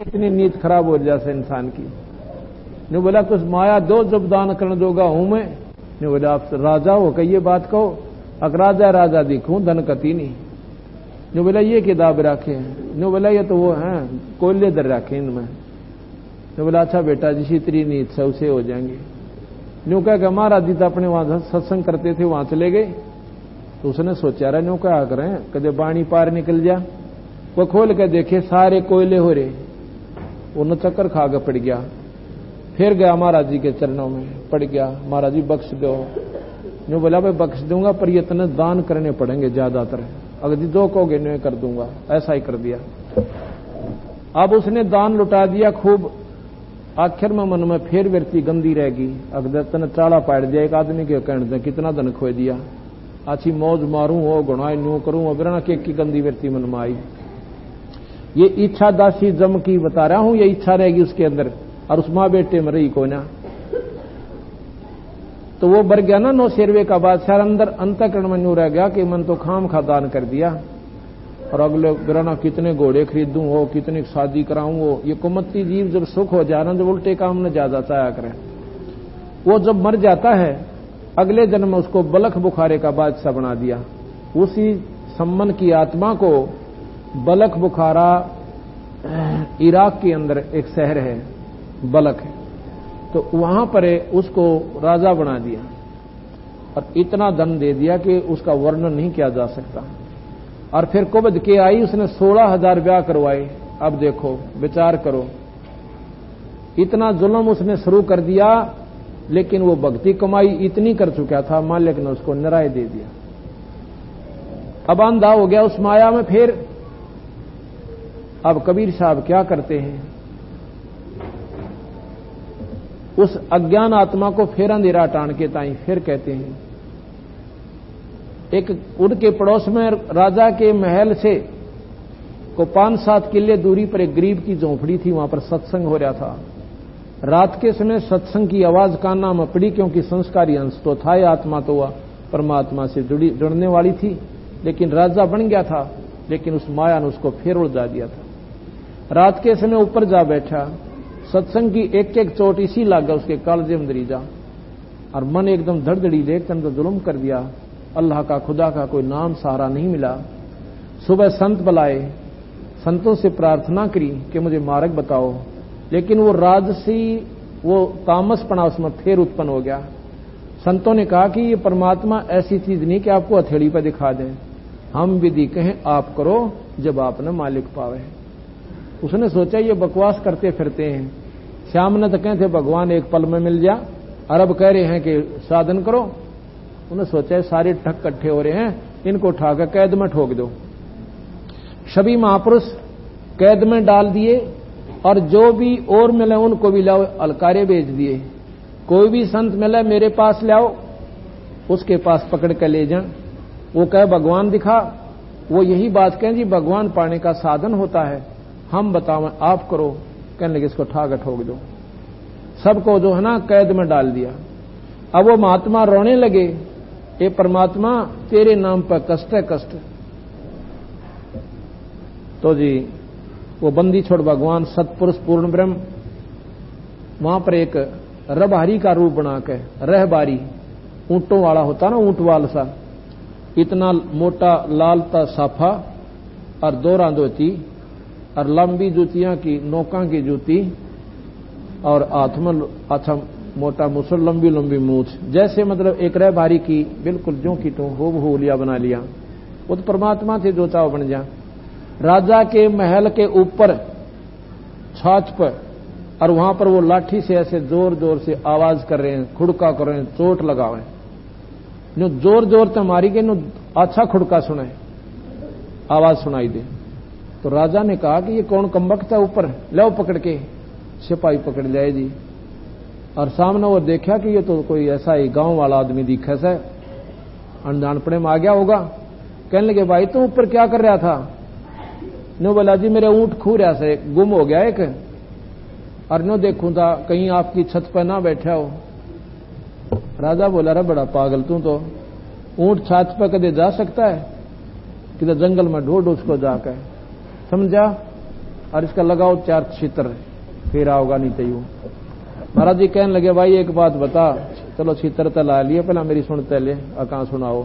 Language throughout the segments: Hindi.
इतनी नीयत खराब हो जाए इंसान की। ने बोला कुछ माया दो जब दान करने दोगा हूं मैं। ने बोला आप राजा हो कहिए बात कहो, अगर राजा राजा दिखूं धन कती नहीं। ने बोला ये किताब रखे हैं। ने बोला ये तो वो हैं कोयले दर रखे इनमें। ने बोला अच्छा बेटा जिस इतनी नीयत से उसे हो जाएंगे। न्यू कह महाराज जी तो अपने वहां सत्संग करते थे वहां चले गए। तो उसने सोचा रहा न्यू क्या करें कदे बाणी पार निकल जा। वो खोल के देखे सारे कोयले हो रहे, वो न चक्कर खा के पड़ गया। फिर गया महाराज जी के चरणों में पड़ गया, महाराज जी बख्श दो। न्यू बोला भाई बख्श दूंगा पर ये तने दान करने पड़ेंगे ज्यादातर, अगर दो कहोगे न्यू कर दूंगा। ऐसा ही कर दिया। अब उसने दान लुटा दिया खूब। आखिर में मन में फिर व्यक्ति गंदी रहेगी, अगर तने चाला पाड़ दिया एक आदमी के कहने कितना धन खो दिया, अच्छी मौज मारूं हो गुनाह न्यू करूं अबरना की गंदी व्यक्ति मन में आई। ये इच्छा दासी जम की बता रहा हूं, ये इच्छा रहेगी उसके अंदर और उस मां बेटे में रही को ना। तो वो बर गया ना 9 शेरवे का बादशाह, अंदर अंतःकरण में न्यू रह गया कि मन तो खाम खा दान कर दिया और अगले बिराना कितने घोड़े खरीदूं हो कितनी शादी कराऊं हो। ये कुमत्ती जीव जब सुख हो जाना जब उल्टे काम में ज्यादा चाया करें। वो जब मर जाता है अगले जन्म में उसको बलख बुखारे का बादशाह बना दिया। उसी सम्मन की आत्मा को बलख बुखारा इराक के अंदर एक शहर है बलख, तो वहां पर उसको राजा बना दिया और इतना धन दे दिया कि उसका वर्णन नहीं किया जा सकता। और फिर कुबद के आई, उसने 16,000 ब्याह करवाए। अब देखो विचार करो, इतना जुल्म उसने शुरू कर दिया, लेकिन वो भक्ति कमाई इतनी कर चुका था, मालिक ने उसको निराय दे दिया। अब अंधा हो गया उस माया में। फिर अब कबीर साहब क्या करते हैं, उस अज्ञान आत्मा को फिर अंधेरा टाण के ताई फिर कहते हैं। एक उनके पड़ोस में राजा के महल से को 5-7 किले दूरी पर एक गरीब की झोंपड़ी थी, वहां पर सत्संग हो रहा था। रात के समय सत्संग की आवाज काना में पड़ी, क्योंकि संस्कारी अंश तो था, आत्मा तो वह परमात्मा से जुड़ने वाली थी, लेकिन राजा बन गया था, लेकिन उस माया ने उसको फिर उलझा दिया था। रात के समय ऊपर जा बैठा, सत्संग की एक एक चोट इसी लागा उसके कालजे में दरीजा, और मन एकदम धड़धड़ी देख तन तो जुल्म कर दिया। अल्लाह का खुदा का कोई नाम सहारा नहीं मिला। सुबह संत बुलाए, संतों से प्रार्थना करी कि मुझे मार्ग बताओ, लेकिन वो राजसी वो तामसपना उसमें फिर उत्पन्न हो गया। संतों ने कहा कि ये परमात्मा ऐसी चीज नहीं कि आपको हथेली पर दिखा दें, हम विधि कहें आप करो जब आपने मालिक पावे। उसने सोचा ये बकवास करते फिरते हैं, श्याम ने तो कहते भगवान एक पल में मिल जा, अरब कह रहे हैं कि साधन करो। उन्हें सोचा सारे ठग इकट्ठे हो रहे हैं, इनको उठाकर कैद में ठोक दो। सभी महापुरुष कैद में डाल दिए और जो भी और मिले उनको भी लाओ, अलकारे भेज दिए। कोई भी संत मिले मेरे पास लाओ, उसके पास पकड़ कर ले जाए। वो कहे भगवान दिखा, वो यही बात कहें जी भगवान पाने का साधन होता है, हम बताओ आप करो। कहने लगे इसको ठाकर ठोक दो। सबको जो है ना कैद में डाल दिया। अब वो महात्मा रोने लगे, ए परमात्मा तेरे नाम पर कष्ट है कष्ट। तो जी वो बंदी छोड़ भगवान सतपुरुष पूर्ण ब्रह्म वहां पर एक रबहारी का रूप बनाकर, रहबारी ऊंटों वाला होता ना, ऊंट वाल सा, इतना मोटा लाल ता साफा और दोहरा धोती और लंबी जूतियां की नोका की जूती और हाथ में अच्छा मोटा मुसल, लंबी लंबी मूछ, जैसे मतलब एक रहबारी की बिल्कुल जो की तो हो लिया बना लिया। वो तो परमात्मा थे, जो चाहो बन जा। राजा के महल के ऊपर छाछ पर, और वहां पर वो लाठी से ऐसे जोर जोर से आवाज कर रहे हैं, खुड़का कर रहे हैं, चोट लगावे नो जोर जोर से मारी गई नो अच्छा खुड़का सुने, आवाज सुनाई दे। तो राजा ने कहा कि ये कौन कमबख्त है ऊपर, लो पकड़ के। सिपाही पकड़ लाए जी, और सामने वो देखा कि ये तो कोई ऐसा ही गांव वाला आदमी दिखा से, अनजानपड़े में आ गया होगा। कहने लगे भाई तुम ऊपर क्या कर रहा था? नो बोला जी मेरे ऊंट खू रहा से गुम हो गया एक, और नो देखूं था कहीं आपकी छत पर ना बैठा हो। राजा बोला रे बड़ा पागल तू तो, ऊंट छत पर कदे जा सकता है? किधर जंगल में ढूंढ उसको जाकर, समझा? और इसका लगाओ 4 छितर, फिर आओगा नहीं तो यूं। महाराज जी कहने लगे भाई एक बात बता, चलो छितर तो ला लिए, पहला मेरी सुनते ले, कहां सुनाओ।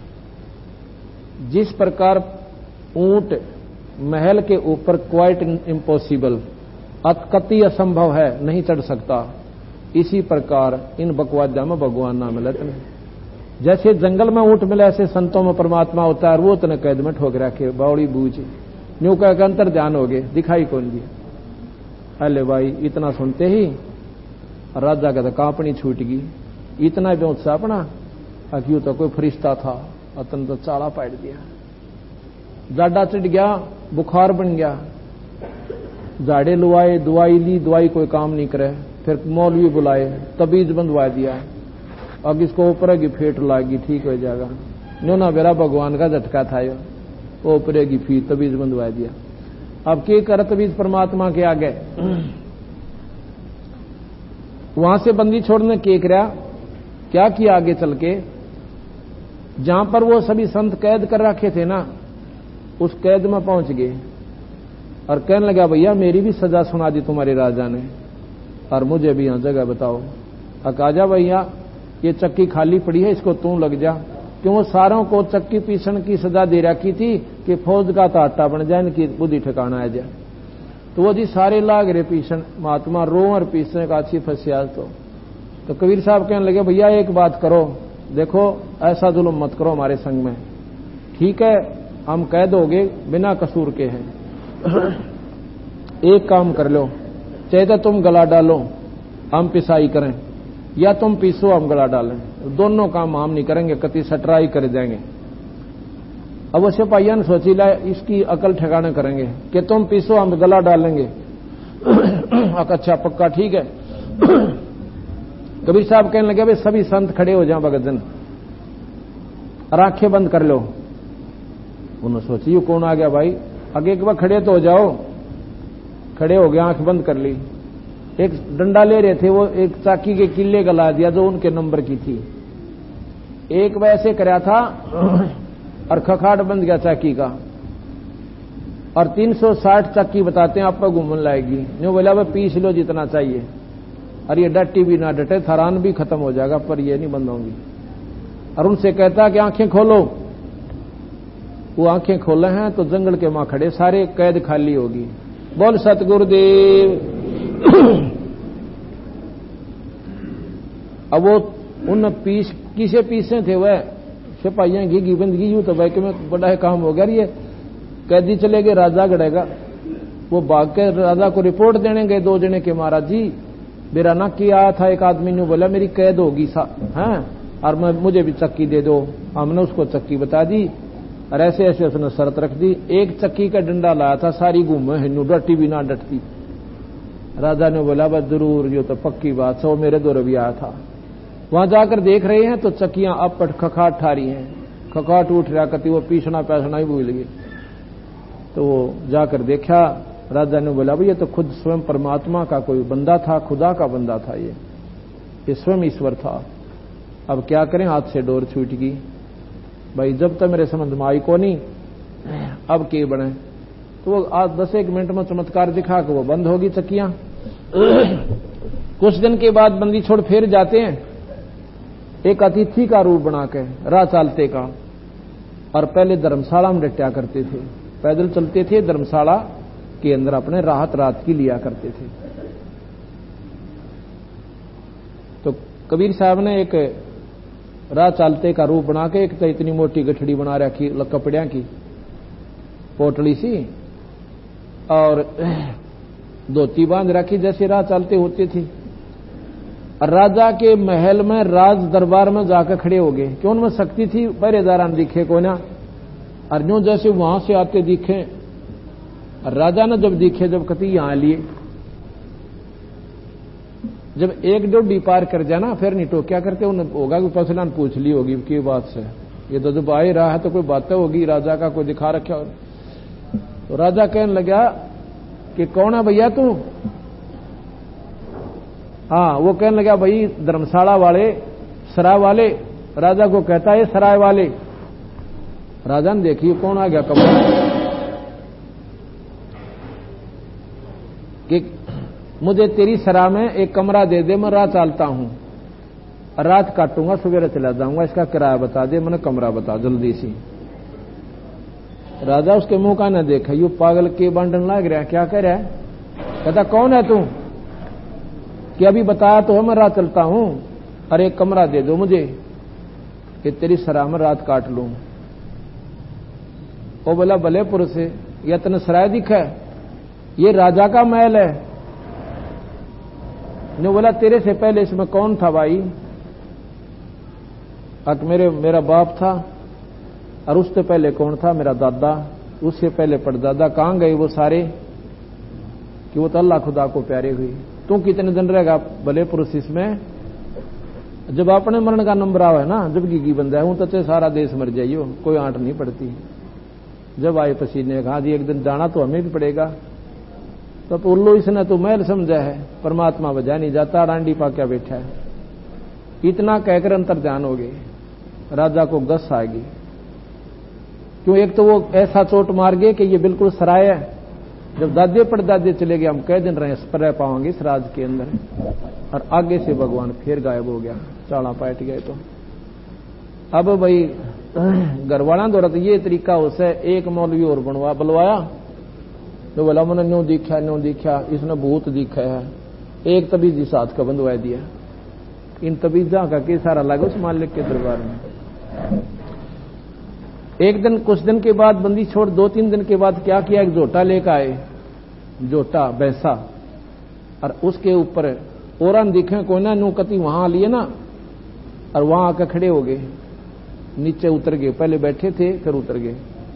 जिस प्रकार ऊंट महल के ऊपर क्वाइट इम्पॉसिबल, अति असंभव है, नहीं चढ़ सकता, इसी प्रकार इन बकवादा में भगवान ना मिलत नहीं। जैसे जंगल में ऊंट मिले ऐसे संतों में परमात्मा होता है, वो तने कैद में ठोक रखे बावड़ी बूझ न्यू कह अंतर ध्यान हो गए, दिखाई कौन दिया। अले भाई इतना सुनते ही राजा का तो कांपनी छूट गई, इतना भी उत्साह अपना क्यों तो कोई फरिश्ता था, अतन तो चाड़ा पाट दिया, जाडा चिट गया, बुखार बन गया, जाड़े लुआए, दवाई ली, दवाई कोई काम नहीं करे, फिर मौलवी बुलाए, तबीज बंधवा दिया, अब इसको ऊपर की फेट लागी, ठीक हो जाएगा। नो ना मेरा भगवान का झटका था यो, वो ऊपर की फीट तबीज बंधवा दिया। अब के कर तबीज परमात्मा के आगे, वहां से बंदी छोड़ने के क्या किया आगे चल के, जहां पर वो सभी संत कैद कर रखे थे ना, उस कैद में पहुंच गए और कहने लगा भैया मेरी भी सजा सुना दी तुम्हारे राजा ने, और मुझे भी यहां जगह बताओ। आजा भैया ये चक्की खाली पड़ी है, इसको तू लग जा, क्यों सारों को चक्की पीसन की सजा दे रखी थी कि फौज का तो आटा बन जाए, इनकी बुद्धि ठिकाना आ जाए। तो वो जी सारे लाग रहे पीसन, महात्मा रो और पीसने का अच्छी फंसिया। तो कबीर साहब कहने लगे भैया एक बात करो, देखो ऐसा जुल्म मत करो हमारे संग में, ठीक है हम कैद हो गए बिना कसूर के हैं, एक काम कर लो, चाहे तो तुम गला डालो हम पिसाई करें, या तुम पीसो हम गला डालें, दोनों काम हम नहीं करेंगे, कति सटराई कर जाएंगे। अब वो सिपाहिया ने सोची ला इसकी अकल ठिकाने करेंगे कि तुम पीसो हम गला डालेंगे। अच्छा पक्का ठीक है। कबीर साहब कहने लगे भाई सभी संत खड़े हो जाओ भगतजन और आंखें बंद कर लो। उन्होंने सोची ये कौन आ गया भाई, आगे एक बार खड़े तो हो जाओ। खड़े हो गए, आंख बंद कर ली। एक डंडा ले रहे थे, वो एक चाकी के किले गला दिया जो उनके नंबर की थी। एक वैसे कराया था और खखाट बंद गया चाकी का, और 360 चाकी बताते हैं आप पर घूमन लाएगी। न्यू बोला भाई पीस लो जितना चाहिए, और ये डट्टी भी ना डटे, थरान भी खत्म हो जाएगा पर ये नहीं बंद होंगी। और उनसे कहता कि आंखें खोलो। वो आंखें खोले हैं तो जंगल के मां खड़े, सारे कैद खाली होगी। बोल सतगुरुदेव। अब वो उन किसे पीसे थे वह सिपाहियां घी बंदगी यूं तो भाई में बड़ा है काम हो गया। ये कैदी चले गए, राजा गड़ेगा। वो भाग के राजा को रिपोर्ट देने गए 2 जने के, महाराज जी मेरा ना किया आया था, एक आदमी ने बोला मेरी कैद होगी हैं, और मुझे भी चक्की दे दो। हमने उसको चक्की बता दी और ऐसे ऐसे उसने शर्त रख दी। एक चक्की का डंडा लाया था, सारी घूमे हिन्नू, डटी भी ना डटती। राजा ने बोला बस जरूर ये तो पक्की बात, सो मेरे दौर भी आया था। वहां जाकर देख रहे हैं तो चक्कियां अपट खखाट ठारी हैं, खखाट उठ रहा, कति वो पीसना पैसना ही भूल गए। तो वो जाकर देखा, राजा ने बोला भाई ये तो खुद स्वयं परमात्मा का कोई बंदा था, खुदा का बंदा था, ये स्वयं ईश्वर था। अब क्या करें, हाथ से डोर छूट गई भाई, जब तक मेरे समझ में आई को नहीं, अब के बने। तो वो आज 10-1 मिनट में चमत्कार दिखा के वो बंद होगी चक्कियां। कुछ दिन के बाद बंदी छोड़ फिर जाते हैं, एक अतिथि का रूप बना के राह चालते का, और पहले धर्मशाला में डटा करते थे, पैदल चलते थे, धर्मशाला के अंदर अपने रात की लिया करते थे। तो कबीर साहब ने एक राह चालते का रूप बना के, एक तो इतनी मोटी गठड़ी बना रखी कपड़िया की पोटली सी, और धोती बांध रखी जैसे राह चालते होते थे। और राजा के महल में राज दरबार में जाकर खड़े हो गए, क्यों उनमें शक्ति थी, पहरेदारान दिखे को ना, और न्यू जैसे वहां से आते दिखे। और राजा ने जब दिखे, जब कति यहां लिए, जब 1 डोडी पार कर जाना फिर नहीं टोक्या करते, उन्हें होगा कि फसलान पूछ ली होगी की बात से, ये तो जब आ ही रहा है तो कोई बातें होगी, राजा का कोई दिखा रखा हो। तो राजा कहने लगा कि कौन है भैया तू? हाँ, वो कहने लगा भाई धर्मशाला वाले, सराय वाले। राजा को कहता है सराय वाले। राजा ने देखिए कौन आ गया कमरा। कि मुझे तेरी सराह में एक कमरा दे दे, मैं राह चालता हूं, रात काटूंगा, सवेरे चला जाऊंगा, इसका किराया बता दे, मैंने कमरा बता जल्दी सी। राजा उसके मुंह का न देखा, यू पागल के बांटन लाग रहा है, क्या कह रहा है? कहता कौन है तू कि अभी बताया तो है मैं रात चलता हूं, अरे एक कमरा दे दो मुझे कि तेरी सराह में रात काट लूं। वो बोला भले पुरुष है, यह तने सराय दिखा है, ये राजा का महल है। ने बोला तेरे से पहले इसमें कौन था भाई? मेरा बाप था, और उससे पहले कौन था? मेरा दादा, उससे पहले परदादा। कहां गए वो सारे? कि वो तो अल्लाह खुदा को प्यारे हुई। तू कितने दिन रहेगा भले पुरुष इसमें? जब अपने मरण का नंबर आवे ना, जब गिगी बंदा है, हूं तो सारा देश मर जाइयो, कोई आंट नहीं पड़ती। जब आए पसीने, कहा जी एक दिन जाना तो हमें भी पड़ेगा। तो उल्लू इसने तो महल समझा है, परमात्मा बजा नहीं जाता, डांडी पाक्या बैठा है। इतना कहकर अंतर ध्यान हो गए, राजा को गस आ गई। क्यों? एक तो वो ऐसा चोट मार गए कि ये बिल्कुल सराय है। जब दादे पड़दादे चले गए, हम कह दिन रहे रह पाओगे इस राज के अंदर, और आगे से भगवान फिर गायब हो गया, चाला पाट गए। तो अब भाई घरवाला दौरा तो ये तरीका उसे एक मौलवी और बुलवाया, तो बोला मैंने न्यू दिखा, इसने भूत दिखा है। एक तबीज इस हाथ का बंधवा दिया। इन तबीजा का के सारा लगा उस मालिक के दरबार में। एक दिन, कुछ दिन के बाद बंदी छोड़ 2-3 दिन के बाद क्या किया, एक जोटा लेकर आए, जोटा बैसा, और उसके ऊपर औरन दिखे कोई ना, नू कति वहां लिए ना, और वहां आकर खड़े हो गए, नीचे उतर गए। पहले बैठे थे फिर उतर गए।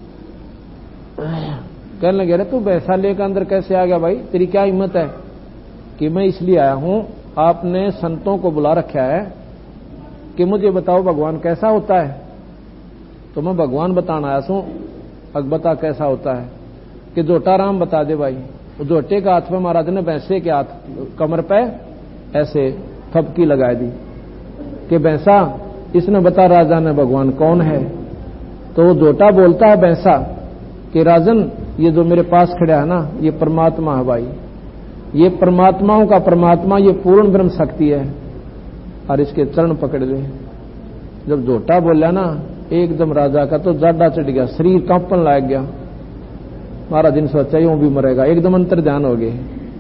कहने लगे अरे तू बैसा लेकर अंदर कैसे आ गया भाई, तेरी क्या हिम्मत है? कि मैं इसलिए आया हूं, आपने संतों को बुला रखा है कि मुझे बताओ भगवान कैसा होता है। तो मैं भगवान बताना आया हूं। अब बता कैसा होता है? कि जोटा राम बता दे भाई। जोटे का हाथ में महाराज ने भैंसे के हाथ कमर पे ऐसे थपकी लगा दी कि भैंसा, इसने बता राजा ने भगवान कौन है। तो वो जोटा बोलता है भैंसा कि राजन, ये जो मेरे पास खड़ा है ना, ये परमात्मा है भाई, ये परमात्माओं का परमात्मा, ये पूर्ण ब्रह्म शक्ति है, और इसके चरण पकड़ ले। जब जोटा बोला ना, एकदम राजा का तो जाडा चढ़ गया, शरीर कांपन लग गया। महाराज दिन सोचा यूं भी मरेगा, एकदम अंतर ध्यान हो गए,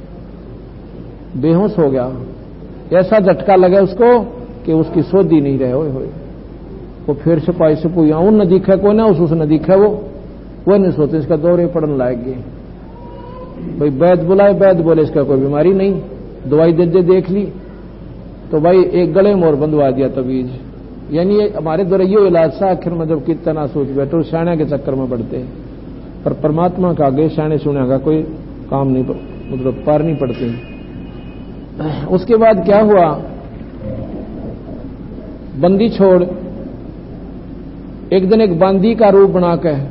बेहोश हो गया। ऐसा झटका लगा उसको कि उसकी सोधी नहीं रहे। होए वो फिर सिपाही से पूछा, उन न दिखा कोई ना, उस न दिखा वो नहीं सोते, इसका दौरे पड़ने लायक गए। भाई वैद्य बुलाए, वैद्य बोले इसका कोई बीमारी नहीं, दवाई दे देख ली। तो भाई एक गले में और बंधवा दिया तबीज। यानी हमारे द्वारा ये इलाज था। आखिर में जब कितना सोच बैठो, शाणे के चक्कर में पड़ते, पर परमात्मा का आगे शाणे सुने का कोई काम नहीं, मतलब पार नहीं पड़ते। उसके बाद क्या हुआ, बंदी छोड़ एक दिन एक बांदी का रूप बनाकर,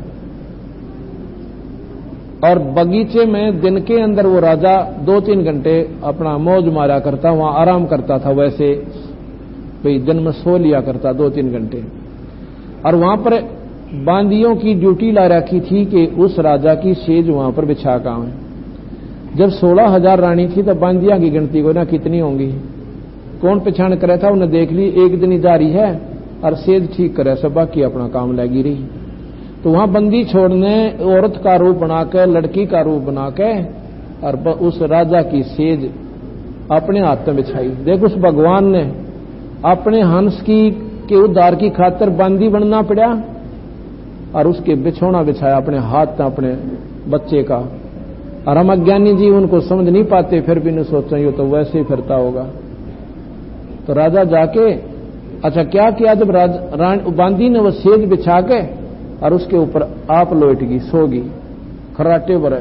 और बगीचे में दिन के अंदर वो राजा 2-3 घंटे अपना मौज मारा करता, वहां आराम करता था। वैसे भाई दिन में सो लिया करता 2-3 घंटे। और वहां पर बांदियों की ड्यूटी ला रखी थी कि उस राजा की सेज वहां पर बिछा का है। जब 16,000 रानी थी तो बांदियां की गिनती को ना कितनी होंगी, कौन पहचान करे था, उन्हें देख ली, एक दिन ही जारी है और सेज ठीक करे, सब बाकी अपना काम लगी रही। तो वहां बंदी छोड़ने औरत का रूप बनाकर, लड़की का रूप बनाकर, और उस राजा की सेज अपने हाथ में बिछाई। देख उस भगवान ने अपने हंस की के उद्धार की खातिर बंदी बनना पड़ा, और उसके बिछोना बिछाया अपने हाथ में अपने बच्चे का। और हम अज्ञानी जी उनको समझ नहीं पाते, फिर भी नहीं सोचते ये तो वैसे ही फिरता होगा। तो राजा जाके अच्छा क्या किया, जब बांदी ने वो सेज बिछा के और उसके ऊपर आप लोट गई, सोगी, खर्राटे भरे।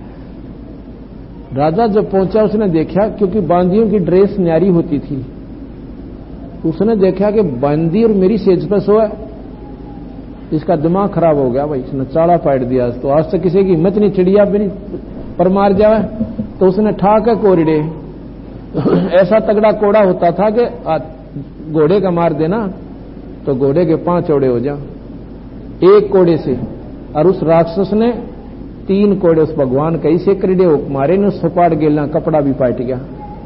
राजा जब पहुंचा उसने देखा, क्योंकि बांदियों की ड्रेस न्यारी होती थी, उसने देखा कि बांदी और मेरी सेज पर सोया। इसका दिमाग खराब हो गया भाई, इसने चाड़ा पाट दिया। तो आज तक किसी की हिम्मत नहीं, चिड़िया मेरी पर मार जाए। तो उसने ठाक कोरिडे ऐसा तगड़ा कोड़ा होता था कि घोड़े का मार देना तो घोड़े के 5 चौड़े हो जा एक कोड़े से। और उस राक्षस ने 3 कोड़े उस भगवान कैसे करीडे हो मारे ने सुपाड़ गेलना कपड़ा भी पाट गया।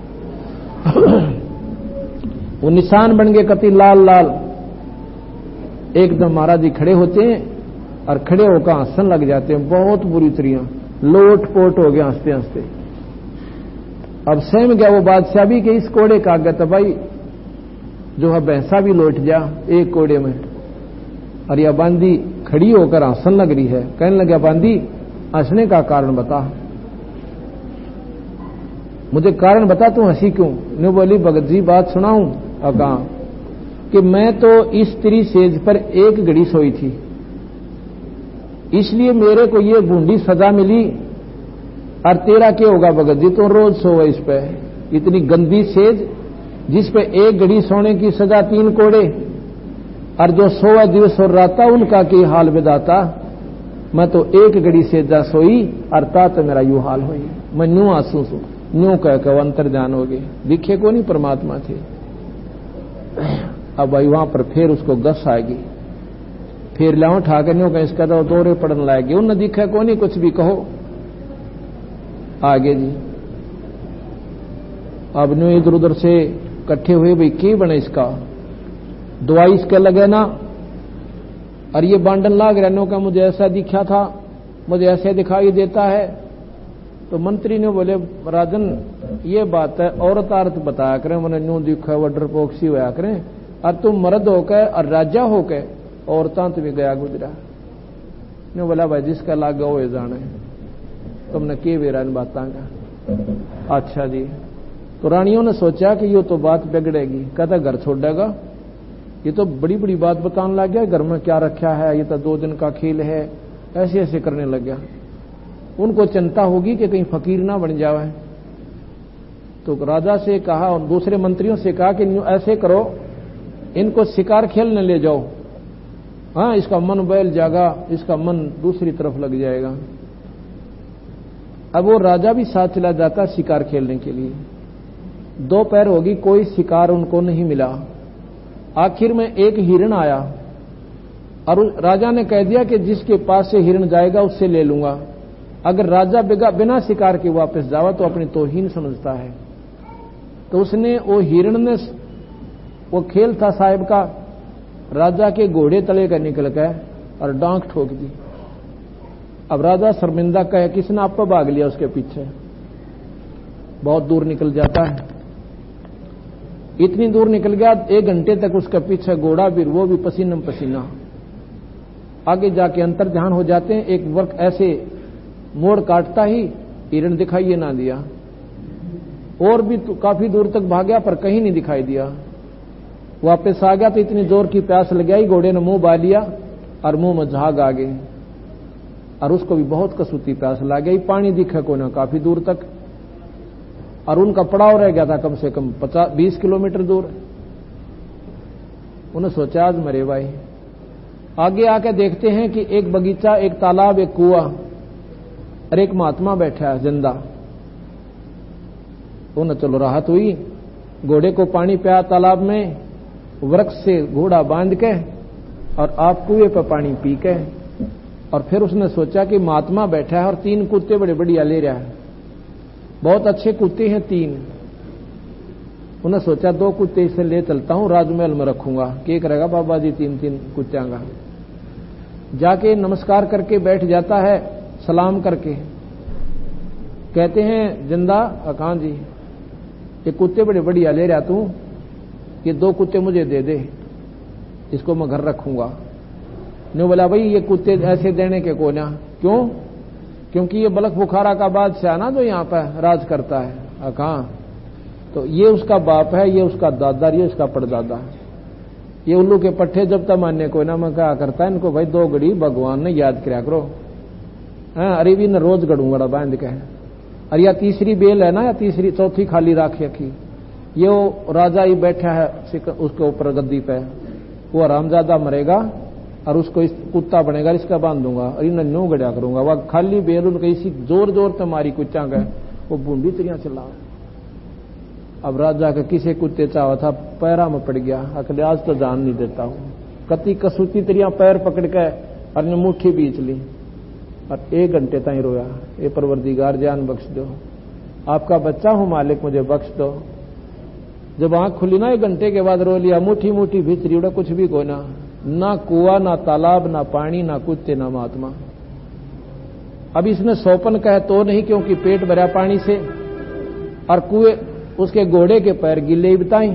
वो निशान बन गए कति लाल लाल। एकदम महाराज जी खड़े होते हैं और खड़े होकर हंसन लग जाते हैं, बहुत बुरी तरिया लोट पोट हो गया हंसते हंसते। अब सहम गया वो बादशाह भी कि इस कोड़े का आगे तो भाई जो है भैंसा भी लौट जा एक कोड़े में। और यह बांदी खड़ी होकर हंसन लग रही है। कहने लगा बांदी हंसने का कारण बता, मुझे कारण बता तू हंसी क्यों। ने बोली भगत जी बात सुनाऊं। अब कहा कि मैं तो इस स्त्री सेज पर एक घड़ी सोई थी, इसलिए मेरे को ये बूंदी सजा मिली। और तेरा क्या होगा भगत जी, तो रोज सोवे इस पे, इतनी गंदी सेज जिस पे एक घड़ी सोने की सजा 3 कोड़े। और जो 100 दिवस और राता उनका की हाल बिदाता। मैं तो एक घड़ी सेजा सोई और तात मेरा यू हाल हुई। मैं न्यू आंसू सू न्यू कह के अंतर ध्यान हो गए, दिखे को नहीं परमात्मा थे। अब भाई वहां पर फिर उसको गस आएगी, फिर लाओ ठाकर न्यू कह इसका तो दौरे पड़न लाएगी। उन दिखे को नहीं कुछ भी कहो आगे जी। अब न्यू इधर उधर से इकट्ठे हुए भाई की बने इसका दवाई इसके लगे ना। और ये बांडन लाग रहने का मुझे ऐसा दिखा था, मुझे ऐसे दिखाई देता है। तो मंत्री ने बोले राजन ये बात है, औरत आरत बताया करें, मैंने न्यू दिखा वो डरपोक्सी होया करें। और तुम मर्द होकर और राजा होकर औरतां तुम्हें गया गुजरा। ने बोला भाई जिसका लाग वो जाने, तुमने के बेरा इन बात का। अच्छा जी। तो रानियों ने सोचा कि ये तो बात बिगड़ेगी, कहता घर छोड़ेगा, ये तो बड़ी बड़ी बात बताने लग गया, घर में क्या रखा है, ये तो 2 दिन का खेल है, ऐसे ऐसे करने लग गया। उनको चिंता होगी कि कहीं फकीर ना बन जाए। तो राजा से कहा और दूसरे मंत्रियों से कहा कि ऐसे करो, इनको शिकार खेलने ले जाओ। हाँ इसका मन बैल जाएगा, इसका मन दूसरी तरफ लग जाएगा। अब वो राजा भी साथ चला जाता शिकार खेलने के लिए। दोपहर होगी, कोई शिकार उनको नहीं मिला। आखिर में एक हिरण आया और राजा ने कह दिया कि जिसके पास से हिरण जाएगा उससे ले लूंगा। अगर राजा बिना शिकार के वापस जावा तो अपनी तौहीन समझता है। तो उसने वो हिरण ने वो खेल था साहिब का, राजा के घोड़े तले का निकल गए और डांक ठोक दी। अब राजा शर्मिंदा कहे किसने आप पर भाग लिया, उसके पीछे बहुत दूर निकल जाता है। इतनी दूर निकल गया 1 घंटे तक उसके पीछे घोड़ा भी, वो भी पसीना पसीना। आगे जाके अंतर ध्यान हो जाते हैं। एक वर्क ऐसे मोड़ काटता ही हिरण दिखाई ना दिया। और भी तो काफी दूर तक भागया पर कहीं नहीं दिखाई दिया। वापस आ गया तो इतनी जोर की प्यास लग गई, घोड़े ने मुंह बाल लिया और मुंह में झाग आ गई और उसको भी बहुत कसूती प्यास लग गई। पानी दिखे को ना काफी दूर तक, और उनका पड़ाव रह गया था कम से कम 20 किलोमीटर दूर। उन्हें सोचा आज मरे भाई। आगे आके देखते हैं कि एक बगीचा, एक तालाब, एक कुआं और एक महात्मा बैठा है जिंदा। उन्हें चलो राहत हुई, घोड़े को पानी पिया तालाब में, वृक्ष से घोड़ा बांध के और आप कुएं पर पानी पी के। और फिर उसने सोचा कि महात्मा बैठा है और 3 कुत्ते बड़े बढ़िया ले रहा है, बहुत अच्छे कुत्ते हैं 3। उन्हें सोचा 2 कुत्ते इसे ले चलता हूं, राजमहल में रखूंगा। क्या करेगा बाबा जी 3-3 कुत्तियां का। जाके नमस्कार करके बैठ जाता है, सलाम करके। कहते हैं जिंदा अकान जी ये कुत्ते बड़े बढ़िया ले रहा तू, ये 2 कुत्ते मुझे दे दे, इसको मैं घर रखूंगा। ने बोला भाई ये कुत्ते ऐसे देने के को ना, क्यों? क्योंकि ये बलख बुखारा का बादशाह ना जो यहाँ पर राज करता है। कहा तो ये उसका बाप है, ये उसका दादा, ये उसका परदादा। ये उल्लू के पट्टे जब तक मानने को ना मैं क्या करता है इनको भाई 2 घड़ी भगवान ने याद कराया करो। अरे भी न रोज गड़ूंगा बांध के। और या तीसरी बेल है ना, या तीसरी चौथी खाली राख रखी, ये वो राजा ही बैठा है उसके ऊपर गद्दी पे, वो आरामजादा मरेगा और उसको इस कुत्ता बनेगा, इसका बांध दूंगा और इन्हें न्यू गड़ा करूंगा। वह खाली बेल उनका इसी जोर जोर से मारी कुत्ता गए, वो बूंदी तरिया चला। अब राजा का किसे कुत्ते चावा था, पैरा में पड़ गया। अकले आज तो जान नहीं देता हूं। कति कसूती तरिया पैर पकड़ के और ने मुट्ठी बीच ली। और 1 घंटे ताई रोया, ए परवरदिगार जान बख्श दो, आपका बच्चा हूं मालिक, मुझे बख्श दो। जब आंख खुली ना 1 घंटे के बाद रो लिया, मुठी मुठी भीतरी उड़ा कुछ भी कोई ना कुआ, ना तालाब, ना पानी, ना कुत्ते, ना महात्मा। अब इसने सोपन कहे तो नहीं, क्योंकि पेट भरा पानी से, और कुएं उसके घोड़े के पैर गिले बताई।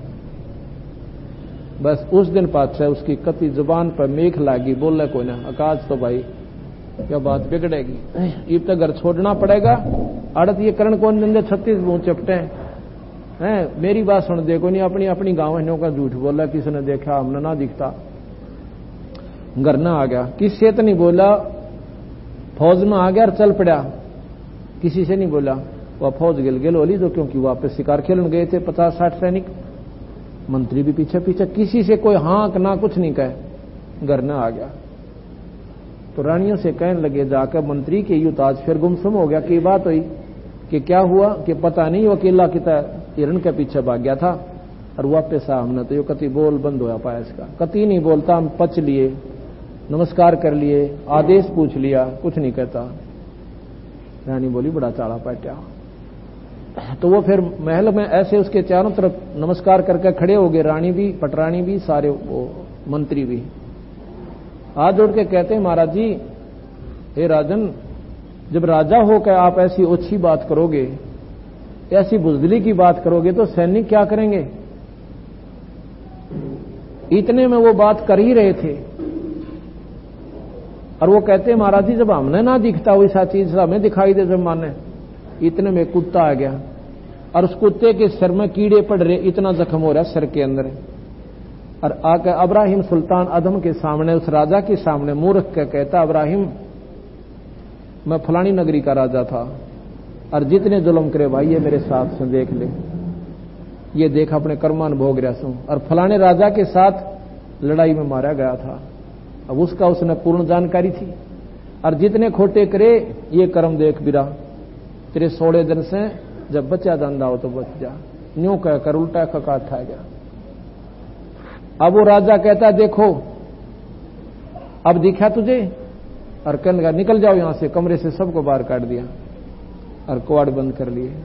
बस उस दिन पातशाह उसकी कति जुबान पर मेख लागी, बोले कोई ना, आकाश तो भाई क्या बात बिगड़ेगी, इब तक घर छोड़ना पड़ेगा। अड़त ये करण कौन देंगे, 36 मुंह चपटे हैं, मेरी बात सुन देखो नहीं, अपनी अपनी गांव वालों का झूठ बोला, किसने देखा, हमने ना दिखता। घर ना आ गया, किससे तो नहीं बोला, फौज में आ गया और चल पड़ा, किसी से नहीं बोला। वह फौज गिल होली तो, क्योंकि वापस शिकार खेलने गए थे 50-60 सैनिक, मंत्री भी पीछे पीछे, किसी से कोई हाँक ना कुछ नहीं कहे, घर ना आ गया। तो रानियों से कहने लगे जाकर, मंत्री के यूं ताज फिर गुमसुम हो गया। की बात हुई कि क्या हुआ कि पता नहीं, वो अकेला किता हिरण के पीछे भाग गया था और वापस आ, हमने तो यो कति बोल बंद होया पाया इसका, कति नहीं बोलता, हम पच लिए, नमस्कार कर लिए, आदेश पूछ लिया, कुछ नहीं कहता। रानी बोली बड़ा चाड़ा पाट्या। तो वो फिर महल में ऐसे उसके चारों तरफ नमस्कार करके खड़े हो गए, रानी भी, पटरानी भी, सारे वो मंत्री भी हाथ जोड़ के कहते हैं, महाराज जी, हे राजन, जब राजा होकर आप ऐसी ओछी बात करोगे, ऐसी बुजदिली की बात करोगे तो सैनिक क्या करेंगे। इतने में वो बात कर ही रहे थे और वो कहते, महाराज जी, जब हमने ना दिखता वैसा चीज हमें दिखाई दे, जब माने। इतने में कुत्ता आ गया और उस कुत्ते के सिर में कीड़े पड़ रहे, इतना जख्म हो रहा सिर के अंदर। और आकर अब्राहिम सुल्तान अदम के सामने, उस राजा के सामने मुंह रख के कहता, अब्राहिम, मैं फलानी नगरी का राजा था और जितने जुल्म करे भाई ये मेरे साथ से देख ले, ये देख अपने कर्मान भोग रहा हूं, और फलाने राजा के साथ लड़ाई में मारा गया था। अब उसका उसने पूर्ण जानकारी थी, और जितने खोटे करे ये कर्म देख बिरा, तेरे 16 दिन से जब बचा धंधा हो तो बच जा, न्यू कहकर उल्टा ककाट खा गया। अब वो राजा कहता, देखो अब दिखा तुझे, और कहने लगा निकल जाओ यहां से, कमरे से सबको बाहर काट दिया और कवाड़ बंद कर लिए।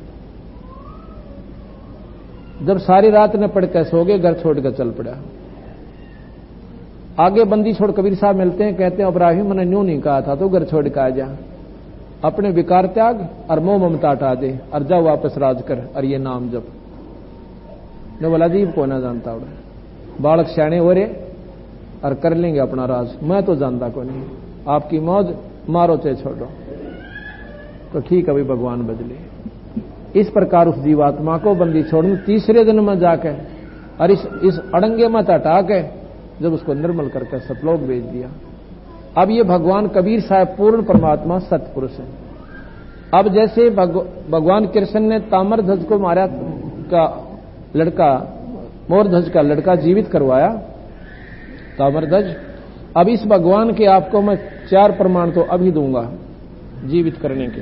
जब सारी रात ने पढ़कर सो गए, घर छोड़कर चल पड़ा। आगे बंदी छोड़ कबीर साहब मिलते हैं, कहते हैं, इब्राहिम मैंने न्यू नहीं कहा था तो घर छोड़ के आ जा, अपने विकार त्याग और मोह ममता हटा दे और जा वापस राज कर और ये नाम जप। ने बोला जी को ना जानता उड़ा, बालक सियाने हो रहे और कर लेंगे अपना राज, मैं तो जानता को नहीं, आपकी मौज, मारो चाहे छोड़ो। तो ठीक अभी भगवान बदले। इस प्रकार उस जीवात्मा को बंदी छोड़ने 3रे दिन में जाकर और इस अड़ंगे मत हटा के जब उसको निर्मल करके सतलोक भेज दिया। अब ये भगवान कबीर साहब पूर्ण परमात्मा सतपुरुष है। अब जैसे भगवान कृष्ण ने ताम्रध्वज को मारा का लड़का, मोरध्वज का लड़का जीवित करवाया, ताम्रध्वज, अब इस भगवान के आपको मैं 4 प्रमाण तो अभी दूंगा जीवित करने के।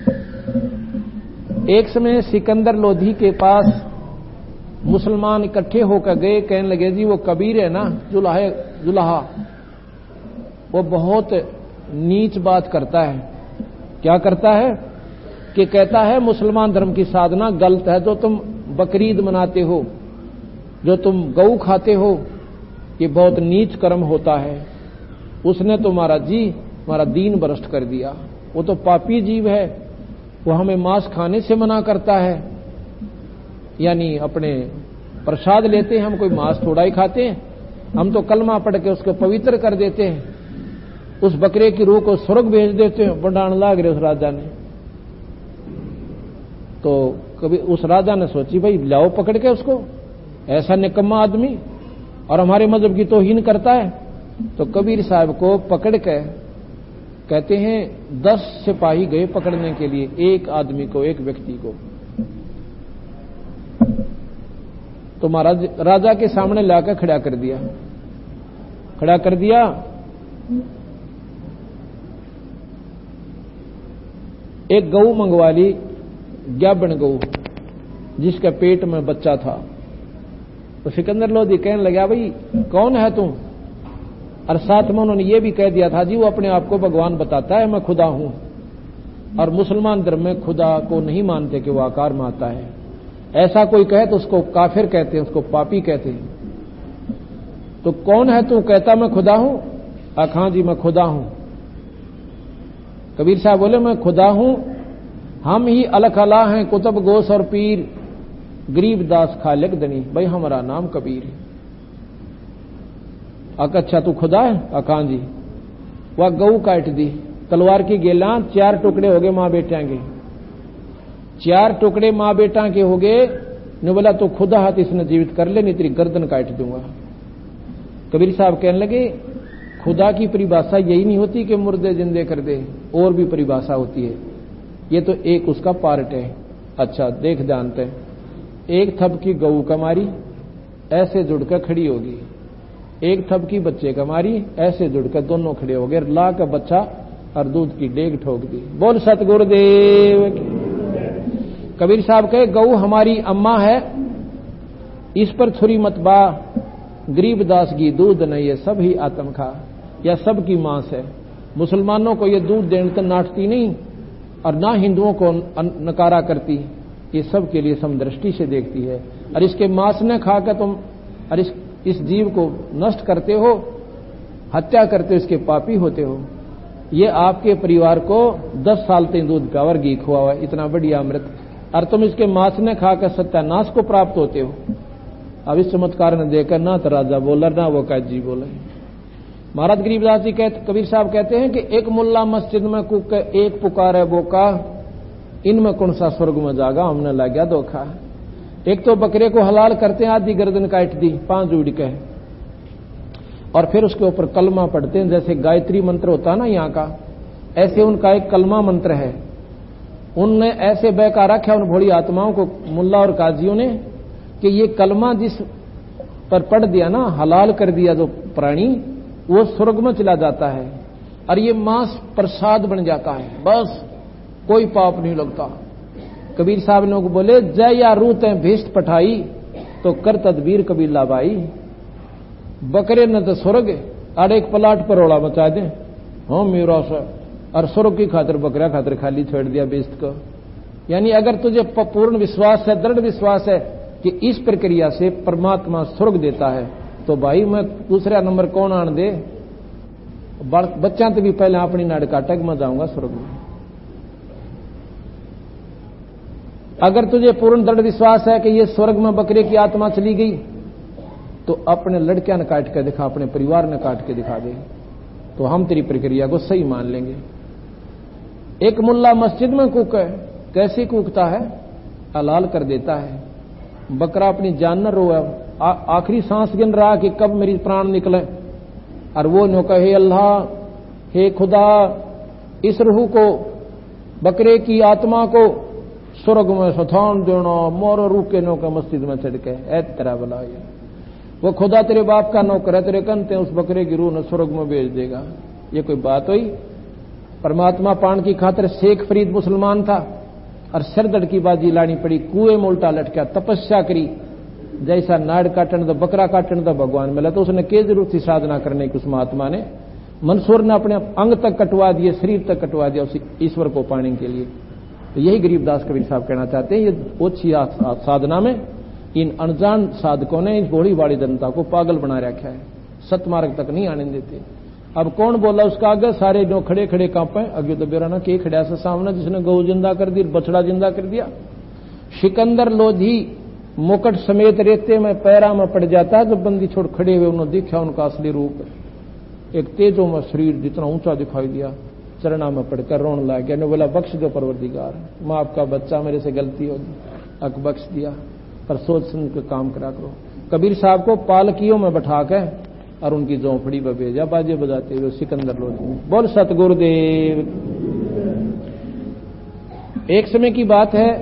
एक समय सिकंदर लोधी के पास मुसलमान इकट्ठे होकर गए, कहने लगे जी वो कबीर है ना, जुलाहा, वो बहुत नीच बात करता है। क्या करता है कि कहता है मुसलमान धर्म की साधना गलत है, जो तुम बकरीद मनाते हो, जो तुम गऊ खाते हो, ये बहुत नीच कर्म होता है। उसने तो महाराज जी हमारा दीन भ्रष्ट कर दिया, वो तो पापी जीव है, वो हमें मांस खाने से मना करता है, यानी अपने प्रसाद लेते हैं, हम कोई मांस थोड़ा ही खाते हैं, हम तो कलमा पढ़ के उसको पवित्र कर देते हैं, उस बकरे की रूह को स्वर्ग भेज देते हैं। बढ़ाने लाग रहे उस राजा ने। तो कभी उस राजा ने सोची भाई लाओ पकड़ के उसको, ऐसा निकम्मा आदमी और हमारे मजहब की तौहीन करता है। तो कबीर साहब को पकड़ के कहते हैं 10 सिपाही गए पकड़ने के लिए एक आदमी को, एक व्यक्ति को। तो महाराज राजा के सामने लाकर खड़ा कर दिया। एक गऊ मंगवा ली, ग्याबन गऊ, जिसके पेट में बच्चा था। तो सिकंदर लोधी कहने लगा भाई कौन है तुम? और साथ में उन्होंने ये भी कह दिया था जी वो अपने आप को भगवान बताता है, मैं खुदा हूं। और मुसलमान धर्म में खुदा को नहीं मानते कि वो आकार में आता है। ऐसा कोई कहे तो उसको काफिर कहते हैं, उसको पापी कहते हैं। तो कौन है तू कहता मैं खुदा हूं? हाँ जी मैं खुदा हूं। कबीर साहब बोले मैं खुदा हूं, हम ही अलख अला हैं कुतुब गोस और पीर, गरीब दास खालिक दनी, भाई हमारा नाम कबीर है। अच्छा तू खुदा है? हाँ जी। वह गऊ काट दी, तलवार की गेला 4 टुकड़े हो गए मां बेटियां के, 4 टुकड़े मां बेटा के हो गए। ने बोला तो खुदा हाथ इसने जीवित कर ले, नहीं तेरी गर्दन काट दूंगा। कबीर साहब कहने लगे खुदा की परिभाषा यही नहीं होती कि मुर्दे जिंदे कर दे, और भी परिभाषा होती है, ये तो एक उसका पार्ट है। अच्छा देख जानते हैं, एक थपकी गऊ का मारी ऐसे जुड़कर खड़ी होगी, एक थपकी बच्चे का मारी ऐसे जुड़कर दोनों खड़े हो गए, ला का बच्चा और दूध की डेग ठोक दी। बोल सतगुरुदेव की। कबीर साहब कहे गऊ हमारी अम्मा है, इस पर छुरी मत बा, गरीबदास की दूध नहीं, ये सब ही आत्म खा, या सब की मांस है। मुसलमानों को ये दूध देने तो नाटती नहीं, और ना हिंदुओं को नकारा करती, ये सब के लिए समदृष्टि से देखती है। और इसके मांस ने खाकर तुम और इस जीव को नष्ट करते हो, हत्या करते हो, इसके पापी होते हो। ये आपके परिवार को 10 साल तक दूध पियावर घी खुआ हुआ, इतना बढ़िया अमृत, और तुम इसके मांस ने खाकर सत्यानाश को प्राप्त होते हो। अब इस चमत्कार ने देखकर ना तो राजा बोला ना वो कैद जी बोले। महाराज गरीबदास जी कहते, कबीर साहब कहते हैं कि एक मुल्ला मस्जिद में कुक, एक पुकारे बोका, इनमें कौन सा स्वर्ग में जागा, हमने लग गया धोखा। एक तो बकरे को हलाल करते हैं, आधी गर्दन काट दी 5 जोड़ के, और फिर उसके ऊपर कलमा पढ़ते हैं, जैसे गायत्री मंत्र होता ना यहाँ का, ऐसे उनका एक कलमा मंत्र है। उनने ऐसे बहका रखा उन भोली आत्माओं को, मुल्ला और काजियों ने, कि ये कलमा जिस पर पढ़ दिया ना, हलाल कर दिया जो प्राणी, वो स्वर्ग में चला जाता है, और ये मांस प्रसाद बन जाता है, बस कोई पाप नहीं लगता। कबीर साहब लोग बोले जय या रूत है भीष्ट पठाई, तो कर तदबीर कबीला भाई, बकरे न तो स्वर्ग और एक पलाट पर रोड़ा मचा दे, हाँ मेरा से, और स्वर्ग की खातिर बकरा खातिर खाली छोड़ दिया बेस्त को। यानी अगर तुझे पूर्ण विश्वास है, दृढ़ विश्वास है कि इस प्रक्रिया से परमात्मा स्वर्ग देता है, तो भाई मैं दूसरा नंबर कौन आन दे, बच्चा तो भी पहले अपनी नाड़ काटक में जाऊंगा स्वर्ग में। अगर तुझे पूर्ण दृढ़ विश्वास है कि ये स्वर्ग में बकरे की आत्मा चली गई, तो अपने लड़कियां ने काट के दिखा, अपने परिवार ने काट के दिखा दे, तो हम तेरी प्रक्रिया को सही मान लेंगे। एक मुल्ला मस्जिद में कूक है, कैसे कूकता है, हलाल कर देता है। बकरा अपनी जान न रोए, आखिरी सांस गिन रहा कि कब मेरी प्राण निकले, और वो नो कहे अल्लाह, हे खुदा, इस रूह को, बकरे की आत्मा को स्वर्ग में स्थान देना, मोर रूह के नो का मस्जिद में चढ़ के ऐ तेरा बुलाए। वो खुदा तेरे बाप का नौकर है, तेरे कंते उस बकरे की रूह ने स्वर्ग में भेज देगा। ये कोई बात हुई? परमात्मा पान की खातिर शेख फरीद मुसलमान था, और सरदड़ की बाजी लानी पड़ी, कुएं में उल्टा लटका, तपस्या करी, जैसा नाड़ काटन तो बकरा काटन तो भगवान मिला, तो उसने के जरूरत थी साधना करने की। उस महात्मा ने, मंसूर ने अपने अंग तक कटवा दिए, शरीर तक कटवा दिया उस ईश्वर को पाने के लिए। तो यही गरीबदास कबीर साहब कहना चाहते हैं, ये ओछी साधना में इन अनजान साधकों ने इस भोली वाली जनता को पागल बना रखा है, सतमार्ग तक नहीं आने देते। अब कौन बोला उसका आगे, सारे जो खड़े खड़े कांपे, अगे तो बेराना के खड़ा से सामने जिसने गौ जिंदा कर दी, बछड़ा जिंदा कर दिया। सिकंदर लोधी मुकुट समेत रेते में पैरा में पड़ जाता, जब बंदी छोड़ खड़े हुए उन्होंने देखा उनका असली रूप, एक तेजों में शरीर जितना ऊंचा दिखाई दिया, चरणा में पड़कर रोने लग गया। ने बोला बख्श दो परवरदिगार, मां आपका बच्चा मेरे से गलती होगी, अक बख्श दिया, पर सोच समझ के काम करा करो। कबीर साहब को पालकियों में बैठा के और उनकी झोंपड़ी पर भेजा, बाजे बजाते हुए सिकंदर लोधी। बोल सतगुरुदेव। एक समय की बात है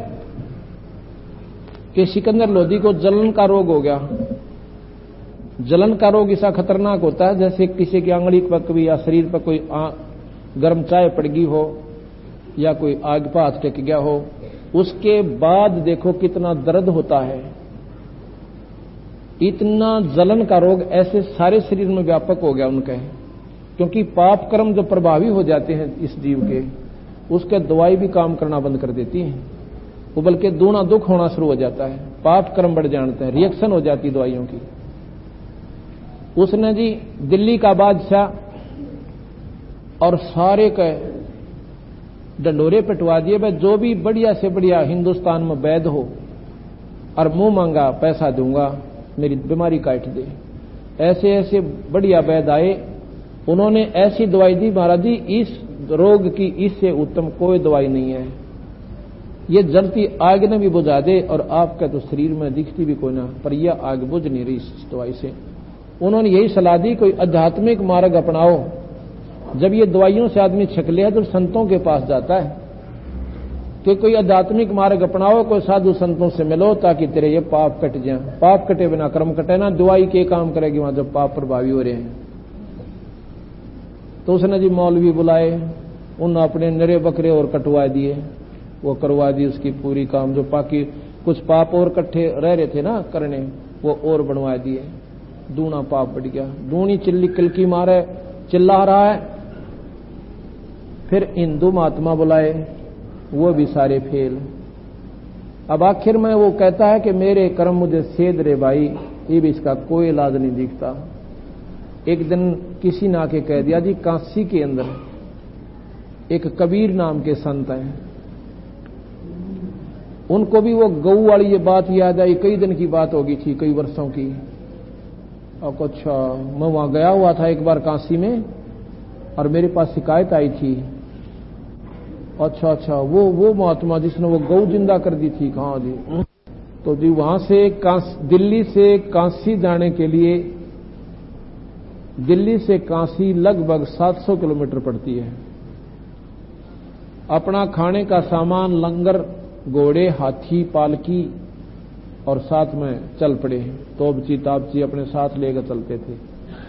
कि सिकंदर लोधी को जलन का रोग हो गया। जलन का रोग ऐसा खतरनाक होता है जैसे किसी की आंगली पर कभी या शरीर पर कोई गर्म चाय पड़ गई हो, या कोई आग पर हाथ टेक गया हो, उसके बाद देखो कितना दर्द होता है। इतना जलन का रोग ऐसे सारे शरीर में व्यापक हो गया उनके, क्योंकि पाप कर्म जो प्रभावी हो जाते हैं इस जीव के, उसके दवाई भी काम करना बंद कर देती है, वो बल्कि दूना दुख होना शुरू हो जाता है, पाप कर्म बढ़ जाते हैं, रिएक्शन हो जाती दवाइयों की। उसने जी दिल्ली का बादशाह और सारे के डंडोरे पिटवा दिए, भाई जो भी बढ़िया से बढ़िया हिंदुस्तान में वैद हो और मुंह मांगा पैसा दूंगा, मेरी बीमारी काट दे। ऐसे ऐसे बढ़िया वैद आए, उन्होंने ऐसी दवाई दी महाराज जी, इस रोग की इससे उत्तम कोई दवाई नहीं है, ये जलती आग ने भी बुझा दे और आपका तो शरीर में दिखती भी कोई ना, पर यह आग बुझ नहीं रही इस दवाई से। उन्होंने यही सलाह दी, कोई आध्यात्मिक मार्ग अपनाओ। जब ये दवाइयों से आदमी छक लिया तो संतों के पास जाता है कि कोई आध्यात्मिक मार्ग अपनाओ, कोई साधु संतों से मिलो ताकि तेरे ये पाप कट जाए। पाप कटे बिना कर्म कटे ना, दवाई के काम करेगी वहां जब पाप प्रभावी हो रहे हैं। तो उसने जी मौलवी बुलाए, उन अपने नरे बकरे और कटवा दिए, वो करवा दी उसकी पूरी काम, जो बाकी कुछ पाप और इकट्ठे रह रहे थे ना करने, वो और बनवा दिए। दूना पाप बढ़ गया, दूनी चिल्ली किलकी मारे चिल्ला रहा है। फिर हिंदू महात्मा बुलाए, वो भी सारे फेल। अब आखिर में वो कहता है कि मेरे कर्म मुझे सेध रे भाई, ये भी इसका कोई इलाज नहीं दिखता। एक दिन किसी ने आके कह दिया जी, काशी के अंदर एक कबीर नाम के संत हैं, उनको भी वो गऊ वाली ये बात याद आई, कई दिन की बात होगी थी, कई वर्षों की। अब अच्छा, मैं वहां गया हुआ था एक बार काशी में और मेरे पास शिकायत आई थी। अच्छा, वो महात्मा जिसने वो गऊ जिंदा कर दी थी, कहाँ जी? तो जी वहां से दिल्ली से काशी जाने के लिए, दिल्ली से काशी लगभग 700 किलोमीटर पड़ती है। अपना खाने का सामान, लंगर, घोड़े, हाथी, पालकी और साथ में चल पड़े, तोपची तापची अपने साथ लेकर चलते थे।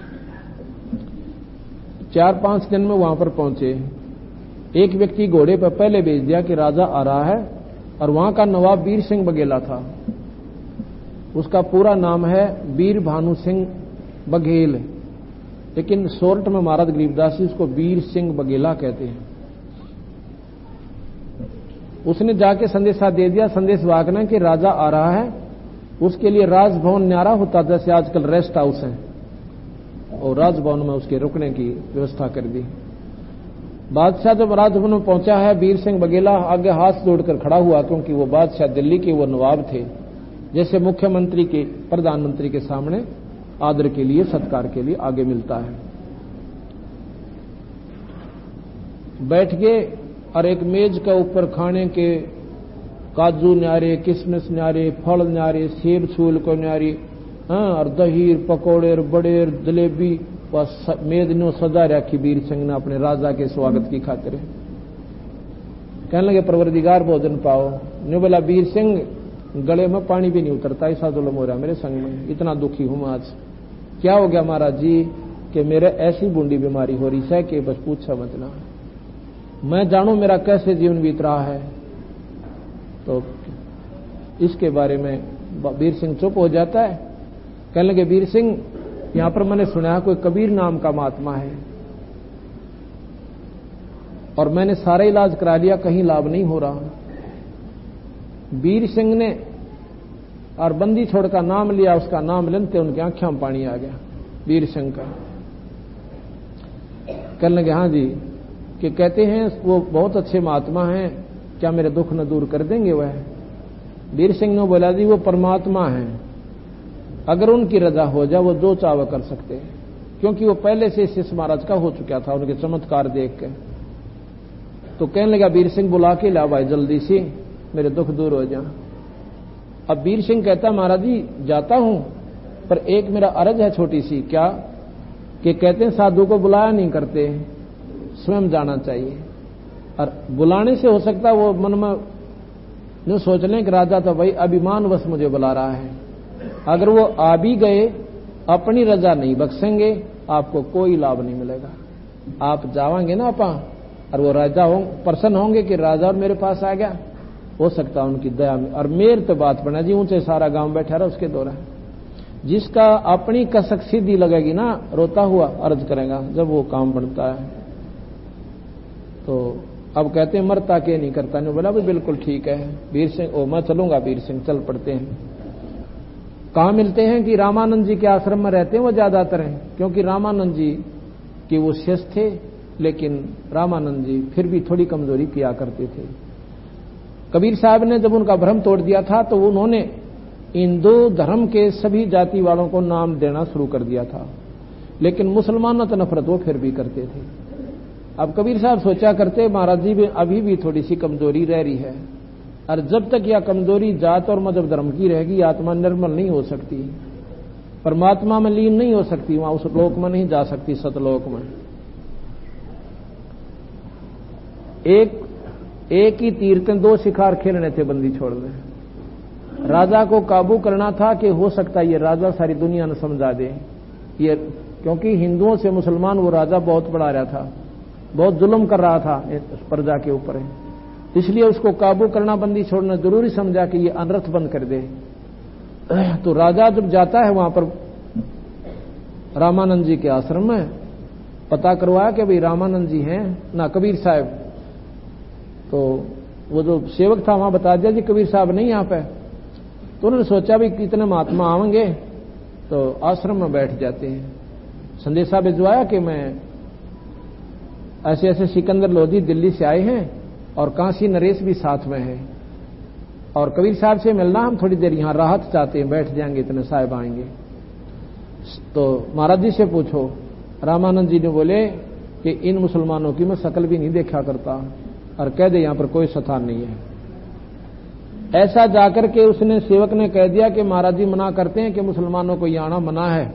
4-5 दिन में वहां पर पहुंचे। एक व्यक्ति घोड़े पर पहले भेज दिया कि राजा आ रहा है, और वहां का नवाब वीर सिंह बघेला था। उसका पूरा नाम है वीर भानु सिंह बघेल, लेकिन शॉर्ट में महाराज गरीबदास जी उसको वीर सिंह बघेला कहते हैं। उसने जाके संदेशा दे दिया संदेश वाहक कि राजा आ रहा है। उसके लिए राजभवन न्यारा होता, जैसे आजकल रेस्ट हाउस है, और राजभवन में उसके रुकने की व्यवस्था कर दी। बादशाह जब राजभवन में पहुंचा है, वीर सिंह बघेला आगे हाथ जोड़कर खड़ा हुआ, क्योंकि वो बादशाह दिल्ली के वो नवाब थे, जैसे मुख्यमंत्री के, प्रधानमंत्री के सामने आदर के लिए, सत्कार के लिए आगे मिलता है। बैठ गए और एक मेज के ऊपर खाने के काजू न्यारे, किशमिश न्यारे, फल न्यारे, सेब छूल को न्यारी, और दही, पकौड़े, बड़े, जलेबी, बस मेज नो सजा रखी वीर सिंह ने अपने राजा के स्वागत की खातिर। कहने लगे परवरदिगार भोजन पाओ। न्यू बोला वीर सिंह, गले में पानी भी नहीं उतरता, ऐसा जुल्म हो रहा मेरे संग में, इतना दुखी हूं आज। क्या हो गया महाराज जी? कि मेरे ऐसी बूंदी बीमारी हो रही है कि बस पूछा मत ना, मैं जानू मेरा कैसे जीवन बीत रहा है। तो इसके बारे में वीर सिंह चुप हो जाता है। कहने लगे वीर सिंह, यहां पर मैंने सुना है कोई कबीर नाम का महात्मा है, और मैंने सारा इलाज करा लिया, कहीं लाभ नहीं हो रहा। वीर सिंह ने और बंदी छोड़ का नाम लिया, उसका नाम लेते उनकी आंखों में पानी आ गया वीर सिंह का। कहने लगे हाँ जी, कि कहते हैं वो बहुत अच्छे महात्मा हैं, क्या मेरे दुख न दूर कर देंगे वह? वीर सिंह ने बोला जी वो परमात्मा हैं, अगर उनकी रजा हो जाए वो जो चाव कर सकते हैं, क्योंकि वो पहले से शिष्य महाराज का हो चुका था उनके चमत्कार देख के। तो कहने लगा वीर सिंह बुला के ला भाई जल्दी से, मेरे दुख दूर हो जाए। अब वीर सिंह कहता महाराज जी जाता हूं, पर एक मेरा अर्ज है छोटी सी। क्या? कि कहते हैं साधु को बुलाया नहीं करते, स्वयं जाना चाहिए। और बुलाने से हो सकता वो मन में जो सोच लें कि राजा तो भाई अभिमानवश मुझे बुला रहा है। अगर वो आ भी गए, अपनी रजा नहीं बख्शेंगे, आपको कोई लाभ नहीं मिलेगा। आप जाओगे ना अपा, और वो राजा प्रसन्न होंगे कि राजा और मेरे पास आ गया, हो सकता है उनकी दया में। और मेर तो बात बना जी, ऊंचे सारा गांव बैठा रहा उसके दौरान। जिसका अपनी कसक सीधी लगेगी ना, रोता हुआ अर्ज करेगा जब वो काम बनता है। तो अब कहते हैं मरता के नहीं करता नहीं। बोला भाई बिल्कुल ठीक है वीर सिंह, ओ मैं चलूंगा वीर सिंह, चल पड़ते हैं। कहां मिलते हैं कि रामानंद जी के आश्रम में रहते हैं वो ज्यादातर हैं, क्योंकि रामानंद जी के वो शिष्य थे, लेकिन रामानंद जी फिर भी थोड़ी कमजोरी किया करते थे। कबीर साहब ने जब उनका भ्रम तोड़ दिया था तो उन्होंने हिंदू धर्म के सभी जाति वालों को नाम देना शुरू कर दिया था, लेकिन मुसलमानों से नफरत वो फिर भी करते थे। अब कबीर साहब सोचा करते महाराज जी में अभी भी थोड़ी सी कमजोरी रह रही है, और जब तक यह कमजोरी जात और मजहब धर्म की रहेगी आत्मा निर्मल नहीं हो सकती, परमात्मा में लीन नहीं हो सकती, वहां उस लोक में नहीं जा सकती, सतलोक में। एक ही तीर के दो शिकार खेलने थे बंदी छोड़ में। राजा को काबू करना था कि हो सकता है ये राजा सारी दुनिया ने समझा दे, ये क्योंकि हिंदुओं से मुसलमान वो राजा बहुत बढ़ा रहा था, बहुत जुल्म कर रहा था प्रजा के ऊपर, इसलिए उसको काबू करना बंदी छोड़ना जरूरी समझा कि ये अनर्थ बंद कर दे। तो राजा जब जाता है वहां पर रामानंद जी के आश्रम में, पता करवाया कि भाई रामानंद जी हैं ना कबीर साहब, तो वो जो सेवक था वहां बता दिया जी कबीर साहब नहीं यहाँ पे। तो उन्होंने सोचा भी कितने महात्मा आएंगे, तो आश्रम में बैठ जाते हैं। संदेशा भिजवाया कि मैं ऐसे ऐसे सिकंदर लोधी दिल्ली से आए हैं और काशी नरेश भी साथ में है, और कबीर साहब से मिलना, हम थोड़ी देर यहां राहत चाहते हैं, बैठ जाएंगे, इतने साहब आएंगे। तो महाराज जी से पूछो। रामानंद जी ने बोले कि इन मुसलमानों की मैं शकल भी नहीं देखा करता, और कह दे यहां पर कोई स्थान नहीं है। ऐसा जाकर के उसने सेवक ने कह दिया कि महाराज जी मना करते हैं कि मुसलमानों को यहां आना मना है।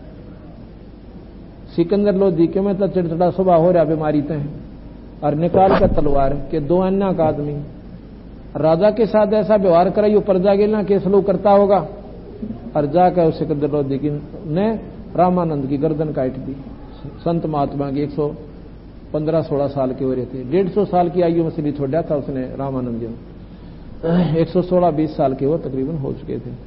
सिकंदर लोधी के में तो चिड़चिड़ा सुबह हो रहा बीमारी ते, और निकाल कर तलवार के दो अन्य का आदमी राजा के साथ ऐसा व्यवहार करे, यो प्रजा के ना के सलूक करता होगा, और जाकर उस सिकंदर लोधी ने रामानंद की गर्दन काट दी। संत महात्मा की 115-16 साल के हो रहे थे, 150 साल की आयु में से भी छोड़ा था उसने रामानंद जी, 116-20 साल के वो तकरीबन हो चुके थे।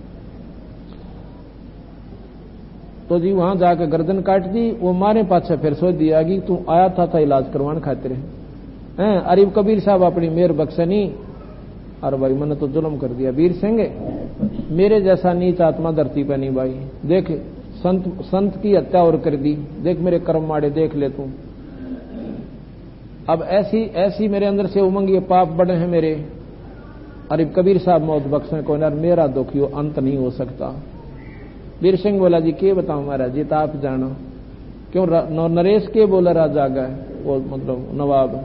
तो जी वहां जाकर गर्दन काट दी। वो मारे पाछे फिर सोच दिया कि तू आया था इलाज करवाने खातिर हैं, अरे कबीर साहब अपनी मेहर बख्शनी, और भाई मैंने तो जुल्म कर दिया। वीर सिंह मेरे जैसा नीच आत्मा धरती पर नहीं भाई, देख संत की हत्या और कर दी, देख मेरे कर्म माड़े देख ले तू। अब ऐसी मेरे अंदर से उमंग, ये पाप बड़े हैं मेरे, अरे कबीर साहब मौत बख्शे को, यार मेरा दुखियो अंत नहीं हो सकता। वीर सिंह बोला जी के बताऊं महाराज जी, तो आप जानो क्यों। नरेश के बोला राजा गए, वो मतलब नवाब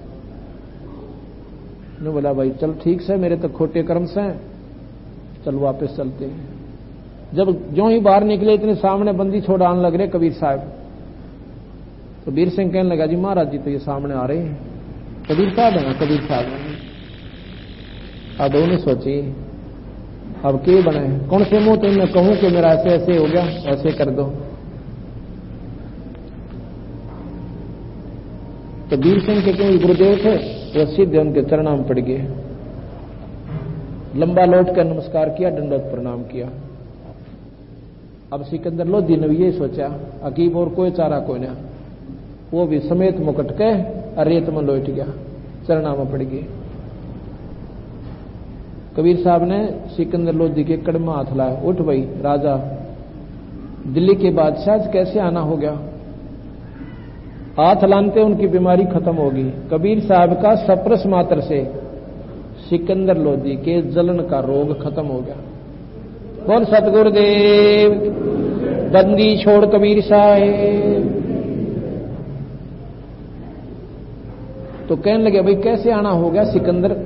ने बोला भाई चल ठीक से, मेरे तो खोटे कर्म से, चल वापस चलते हैं। जब जो ही बाहर निकले इतने सामने बंदी छोड़ाने लग रहे कबीर साहब, तो वीर सिंह कहने लगा जी महाराज जी तो ये सामने आ रहे हैं, कबीर साहब है, कबीर साहब है। अब उन्हें सोची अब के बने, कौन से मुंह तो मैं कहूं कि मेरा ऐसे ऐसे हो गया, ऐसे कर दो। तो वीर सिंह के कोई गुरुदेव थे, वो सीधे उनके चरणों में पड़ गए, लंबा लौट कर नमस्कार किया, दंडवत प्रणाम किया। अब सिकंदर लोधी ने ये सोचा अकीब और कोई चारा कोई ना, वो भी समेत मुकट के रेत में लौट गया, चरणों में पड़ गए। कबीर साहब ने सिकंदर लोधी के कड़ में हाथ लाया, उठ भाई राजा, दिल्ली के बादशाह कैसे आना हो गया। हाथ लानते उनकी बीमारी खत्म होगी। कबीर साहब का सप्रस मात्र से सिकंदर लोधी के जलन का रोग खत्म हो गया। बोल सतगुरुदेव, बंदी छोड़ कबीर साहब। तो कहने लगे भाई कैसे आना हो गया। सिकंदर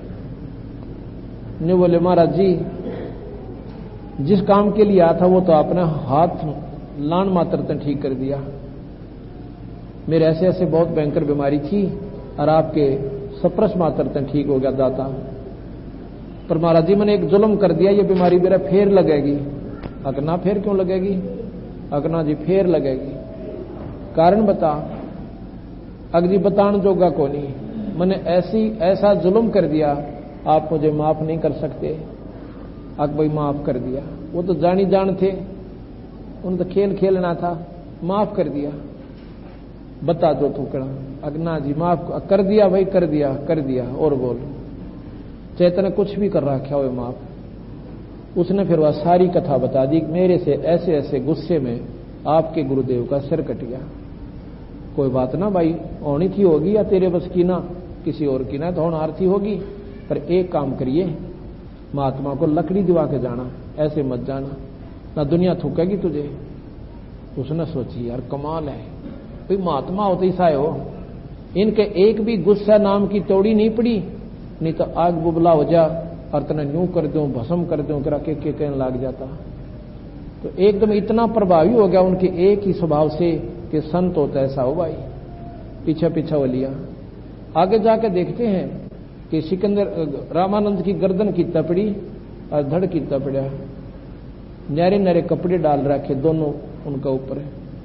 ने बोले महाराज जी जिस काम के लिए आया था वो तो आपने हाथ लान मात्र तक ठीक कर दिया, मेरे ऐसे ऐसे बहुत भयंकर बीमारी थी और आपके सप्रस मात्र तक ठीक हो गया दाता, पर महाराज जी मैंने एक जुल्म कर दिया, ये बीमारी मेरा फेर लगेगी। अगना फिर क्यों लगेगी? अगना जी फेर लगेगी। कारण बता। अगजी बतान जोगा को नहीं, मैंने ऐसा जुल्म कर दिया, आप मुझे माफ नहीं कर सकते। भाई माफ कर दिया। वो तो जानी जान थे, उन तो खेल खेलना था, माफ कर दिया। बता दो टुकड़ा, अगना जी माफ कर दिया भाई, कर दिया और बोल। चैतन्य कुछ भी कर रखा हो माफ। उसने फिर वह सारी कथा बता दी, मेरे से ऐसे ऐसे गुस्से में आपके गुरुदेव का सिर कट गया। कोई बात ना भाई, होनी थी होगी, या तेरे बस की ना किसी और की ना तो होनहार थी होगी, पर एक काम करिए, महात्मा को लकड़ी दिवा के जाना, ऐसे मत जाना, ना दुनिया थूकेगी तुझे। उसने सोची यार कमाल है, भाई महात्मा होते ही साए हो, इनके एक भी गुस्सा नाम की तोड़ी नहीं पड़ी, नहीं तो आग बुबला हो जा और तने यूं कर दूं, भस्म कर दूं, करा के कहने लग जाता। तो एकदम इतना प्रभावी हो गया उनके एक ही स्वभाव से कि संत होता ऐसा हो भाई। पीछे पीछे वो लिया। आगे जाके देखते हैं कि सिकंदर रामानंद की गर्दन की तपड़ी और धड़ की तपड़िया, नरे नरे कपड़े डाल रखे दोनों उनका ऊपर।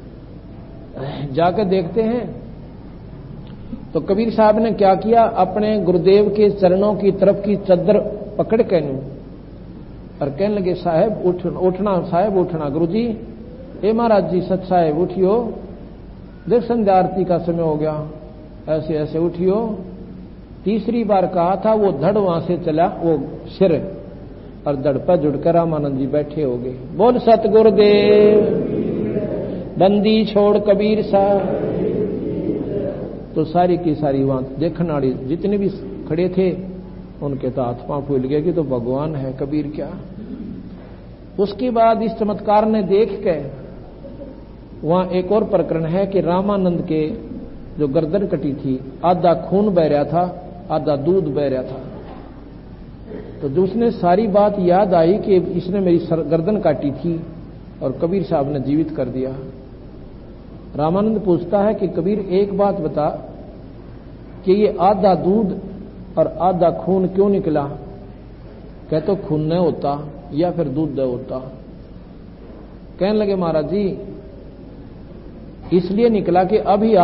जाकर देखते हैं तो कबीर साहब ने क्या किया, अपने गुरुदेव के चरणों की तरफ की चद्दर पकड़ के नू और कहने लगे साहब उठना, साहब उठना। गुरुजी, ए महाराज जी, सच साहब उठियो, देख संध्या आरती का समय हो गया, ऐसे ऐसे उठियो। तीसरी बार कहा था, वो धड़ वहां से चला, वो सिर और धड़ पर जुड़कर रामानंद जी बैठे हो गए। बोल सतगुरुदेव, बंदी छोड़ कबीर साहब। तो सारी की सारी वहां देखने वाली जितने भी खड़े थे उनके तो हाथ पांव फूल गए कि तो भगवान है कबीर क्या। उसके बाद इस चमत्कार ने देख के वहां एक और प्रकरण है कि रामानंद के जो गर्दन कटी थी, आधा खून बह रहा था, आधा दूध बह रहा था। तो जो उसने सारी बात याद आई कि इसने मेरी गर्दन काटी थी और कबीर साहब ने जीवित कर दिया। रामानंद पूछता है कि कबीर एक बात बता कि ये आधा दूध और आधा खून क्यों निकला? कह तो खून न होता या फिर दूध न होता। कहने लगे महाराज जी, इसलिए निकला कि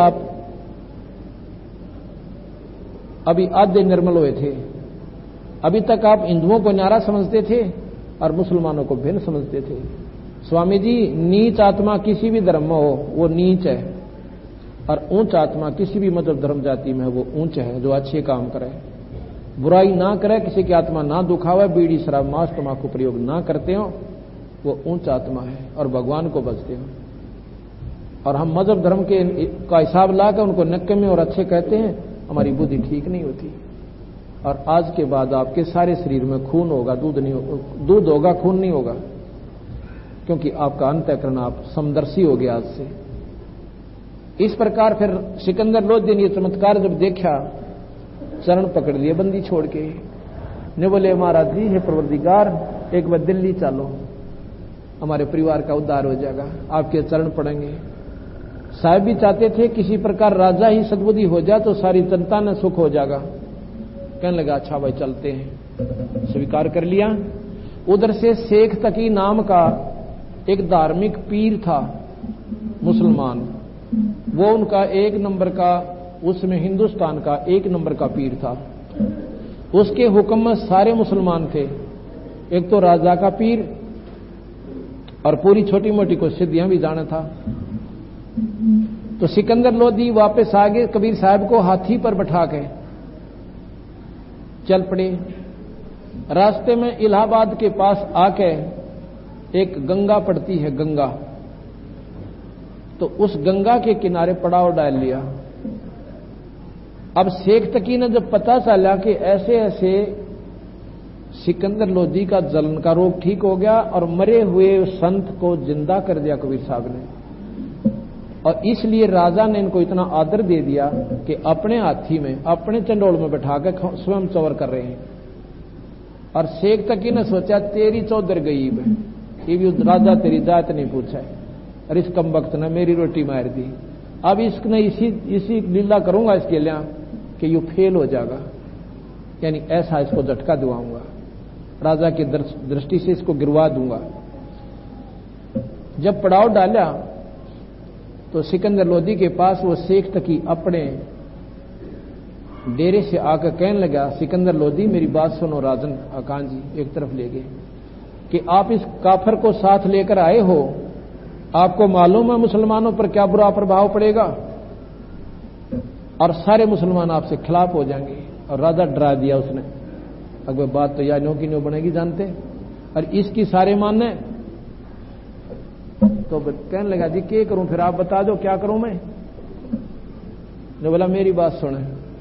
अभी आधे निर्मल हुए थे। अभी तक आप हिंदुओं को न्यारा समझते थे और मुसलमानों को भिन्न समझते थे। स्वामी जी, नीच आत्मा किसी भी धर्म में हो वो नीच है, और ऊंच आत्मा किसी भी मजहब धर्म जाति में वो ऊंच है, जो अच्छे काम करे, बुराई ना करे, किसी की आत्मा ना दुखावे, बीड़ी शराब मांस तंबाकू प्रयोग ना करते हो, वो ऊंच आत्मा है और भगवान को बचते हो। और हम मजहब धर्म के का हिसाब लाकर उनको नक्कमे और अच्छे कहते हैं, हमारी बुद्धि ठीक नहीं होती। और आज के बाद आपके सारे शरीर में खून होगा, दूध होगा, खून नहीं होगा, क्योंकि आपका अंतःकरण आप समदर्शी हो गया आज से। इस प्रकार फिर सिकंदर लोधी ने ये चमत्कार जब देखा, चरण पकड़ लिए बंदी छोड़ के, ने बोले महाराज जी, हे परवरदिगार, एक बार दिल्ली चलो, हमारे परिवार का उद्धार हो जाएगा, आपके चरण पड़ेंगे। साहब भी चाहते थे किसी प्रकार राजा ही सद्बुद्धि हो जाए तो सारी जनता ने सुख हो जाएगा। कहने लगा अच्छा भाई चलते हैं, स्वीकार कर लिया। उधर से शेख तकी नाम का एक धार्मिक पीर था मुसलमान, वो उनका एक नंबर का, उसमें हिंदुस्तान का एक नंबर का पीर था। उसके हुक्म में सारे मुसलमान थे, एक तो राजा का पीर और पूरी छोटी मोटी को सिद्धियां भी जाना था। तो सिकंदर लोधी वापस आ गए, कबीर साहब को हाथी पर बैठा के चल पड़े। रास्ते में इलाहाबाद के पास आके एक गंगा पड़ती है, गंगा, तो उस गंगा के किनारे पड़ाव डाल लिया। अब शेख तकी ने जब पता चला कि ऐसे ऐसे सिकंदर लोधी का जलन का रोग ठीक हो गया और मरे हुए संत को जिंदा कर दिया कबीर साहब ने, और इसलिए राजा ने इनको इतना आदर दे दिया कि अपने हाथी में, अपने चंडोल में बैठा कर स्वयं चौर कर रहे हैं। और शेख तकी ने सोचा तेरी चौधर गईब, ये भी राजा तेरी जात नहीं पूछा है, और इस कम वक्त ने मेरी रोटी मार दी। अब इसने इसी लीला करूंगा इसके लिए कि यू फेल हो जाएगा, यानी ऐसा इसको झटका दिवाऊंगा, राजा की दृष्टि से इसको गिरवा दूंगा। जब पड़ाव डाला तो सिकंदर लोधी के पास वो शेख तकी अपने डेरे से आकर कहने लगा, सिकंदर लोधी मेरी बात सुनो राजन अकान जी, एक तरफ ले गए। कि आप इस काफर को साथ लेकर आए हो, आपको मालूम है मुसलमानों पर क्या बुरा प्रभाव पड़ेगा और सारे मुसलमान आपसे खिलाफ हो जाएंगे। और राजा डरा दिया उसने, अगर बात तो या न्यों की न्यों बनेगी जानते, और इसकी सारे मानने। तो कहने लगा जी क्या करूं, फिर आप बता दो क्या करूं मैं। ने बोला मेरी बात सुने,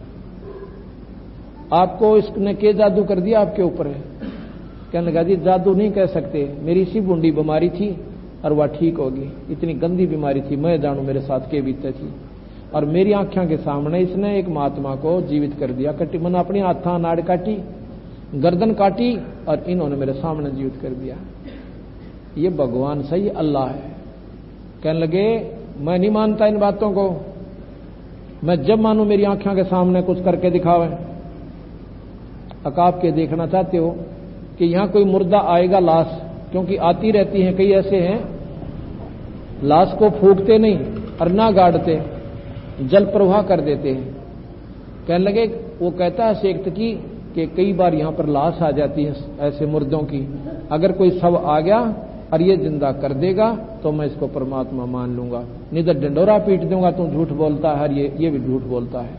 आपको इसने के जादू कर दिया आपके ऊपर है। कहने लगा जी जादू नहीं कह सकते, मेरी इसी बूंदी बीमारी थी और वह ठीक होगी। इतनी गंदी बीमारी थी, मैं जानू मेरे साथ के बीते थी, और मेरी आंखों के सामने इसने एक महात्मा को जीवित कर दिया। कटी मैंने अपनी हाथा नाड़ काटी, गर्दन काटी, और इन्होंने मेरे सामने जीवित कर दिया। ये भगवान सही अल्लाह है। कहने लगे मैं नहीं मानता इन बातों को, मैं जब मानू मेरी आंखों के सामने कुछ करके दिखावे। अकाब के देखना चाहते हो कि यहां कोई मुर्दा आएगा लाश, क्योंकि आती रहती हैं, कई ऐसे हैं लाश को फूकते नहीं और ना गाड़ते, जल प्रवाह कर देते हैं। कहने लगे वो कहता है शेख तकी कि कई बार यहां पर लाश आ जाती है ऐसे मुर्दों की, अगर कोई शव आ गया और ये जिंदा कर देगा तो मैं इसको परमात्मा मान लूंगा, नहीं तो डंडोरा पीट दूंगा, तू झूठ बोलता है, ये भी झूठ बोलता है।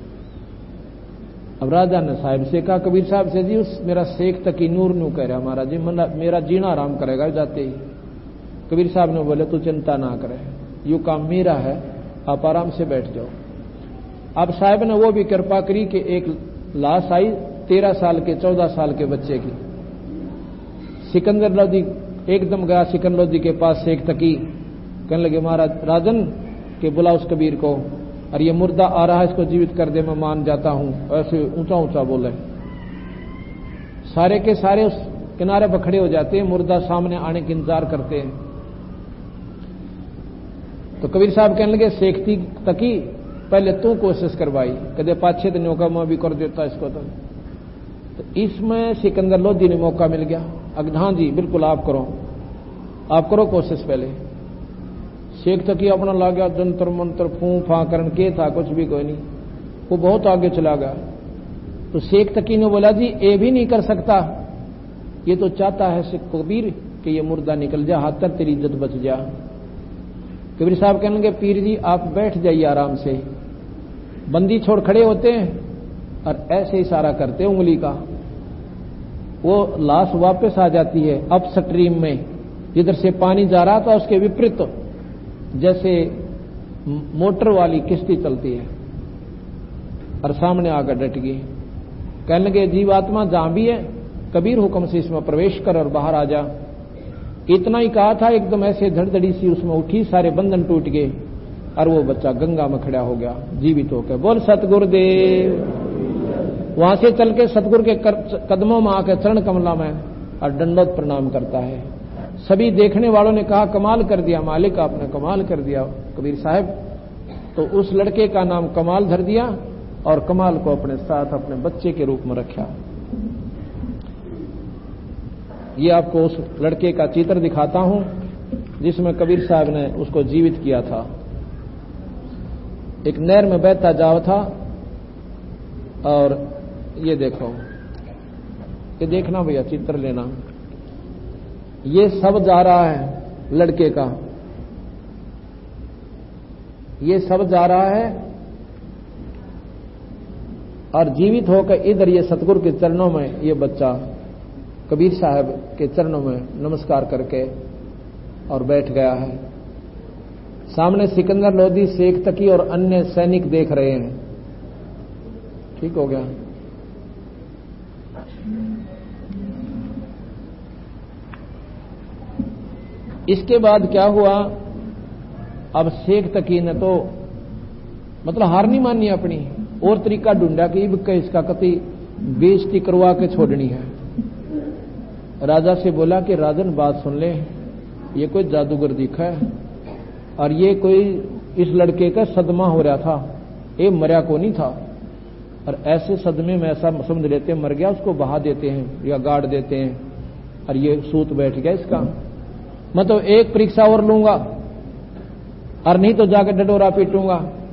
अब राजा ने साहिब से कहा कबीर साहब से जी उस मेरा शेख तकी नूर नू कह रहा महाराज जी मेरा जीना आराम करेगा जाते ही। कबीर साहब ने बोले तू चिंता ना करे, यू काम मेरा है, आप आराम से बैठ जाओ। अब साहिब ने वो भी कृपा करी कि एक लाश आई 13 साल के 14 साल के बच्चे की। सिकंदर लोधी एकदम गया सिकंदर लोधी के पास शेख तकी, कहने लगे महाराज राजन के बुला उस कबीर को, और ये मुर्दा आ रहा है इसको जीवित कर दे, मैं मान जाता हूं। ऐसे ऊंचा ऊंचा बोले, सारे के सारे उस किनारे पर खड़े हो जाते हैं, मुर्दा सामने आने के इंतजार करते हैं। तो कबीर साहब कहने लगे शेख तकी पहले तू कोशिश करवाई, कदे पाछे तो न्यों का मैं भी कर देता इसको। तो इसमें सिकंदर लोधी ने मौका मिल गया, हाँ जी बिल्कुल आप करो कोशिश। पहले शेख तकी अपना ला गया, जंतर मंत्र फू फा करन के था, कुछ भी कोई नहीं, वो बहुत आगे चला गया। तो शेख तकी ने बोला जी ये भी नहीं कर सकता, ये तो चाहता है शेख कबीर कि ये मुर्दा निकल जा, हाथ तक तेरी इज्जत बच जा। कबीर साहब कहने लगे पीर जी आप बैठ जाइए आराम से। बंदी छोड़ खड़े होते हैं और ऐसे इशारा करते हैं उंगली का, वो लाश वापस आ जाती है अप स्ट्रीम में, जिधर से पानी जा रहा था उसके विपरीत, जैसे मोटर वाली किश्ती चलती है, और सामने आकर डट गई। कहने लगे जीवात्मा जहां भी है कबीर हुक्म से इसमें प्रवेश कर और बाहर आ जा। इतना ही कहा था, एकदम ऐसे धड़धड़ी सी उसमें उठी, सारे बंधन टूट गए और वो बच्चा गंगा में खड़ा हो गया जीवित होकर। बोल सतगुरुदेव। वहां से चल के सतगुरु के कदमों में आकर चरण कमला में और दंडोत प्रणाम करता है। सभी देखने वालों ने कहा कमाल कर दिया मालिक, आपने कमाल कर दिया कबीर साहब। तो उस लड़के का नाम कमाल धर दिया और कमाल को अपने साथ अपने बच्चे के रूप में रखा। ये आपको उस लड़के का चित्र दिखाता हूं जिसमें कबीर साहब ने उसको जीवित किया था। एक नहर में बहता जाव था, और ये देखो, ये देखना भैया चित्र लेना, ये सब जा रहा है लड़के का, ये सब जा रहा है और जीवित होकर इधर ये सतगुरु के चरणों में ये बच्चा कबीर साहब के चरणों में नमस्कार करके और बैठ गया है। सामने सिकंदर लोधी, शेख तकी और अन्य सैनिक देख रहे हैं। ठीक हो गया। इसके बाद क्या हुआ, अब शेख तकी ने तो मतलब हार नहीं मानी अपनी, और तरीका ढूंढा कि इब इसका कति बेइज्जती करवा के छोड़नी है। राजा से बोला कि राजन बात सुन ले, ये कोई जादूगर दिखा है और ये कोई इस लड़के का सदमा हो रहा था, ये मरा को नहीं था, और ऐसे सदमे में ऐसा समझ लेते मर गया, उसको बहा देते हैं या गाड़ देते हैं, और ये सूत बैठ गया इसका। मैं तो एक परीक्षा और लूंगा और नहीं तो जाकर डडोरा पीटूंगा।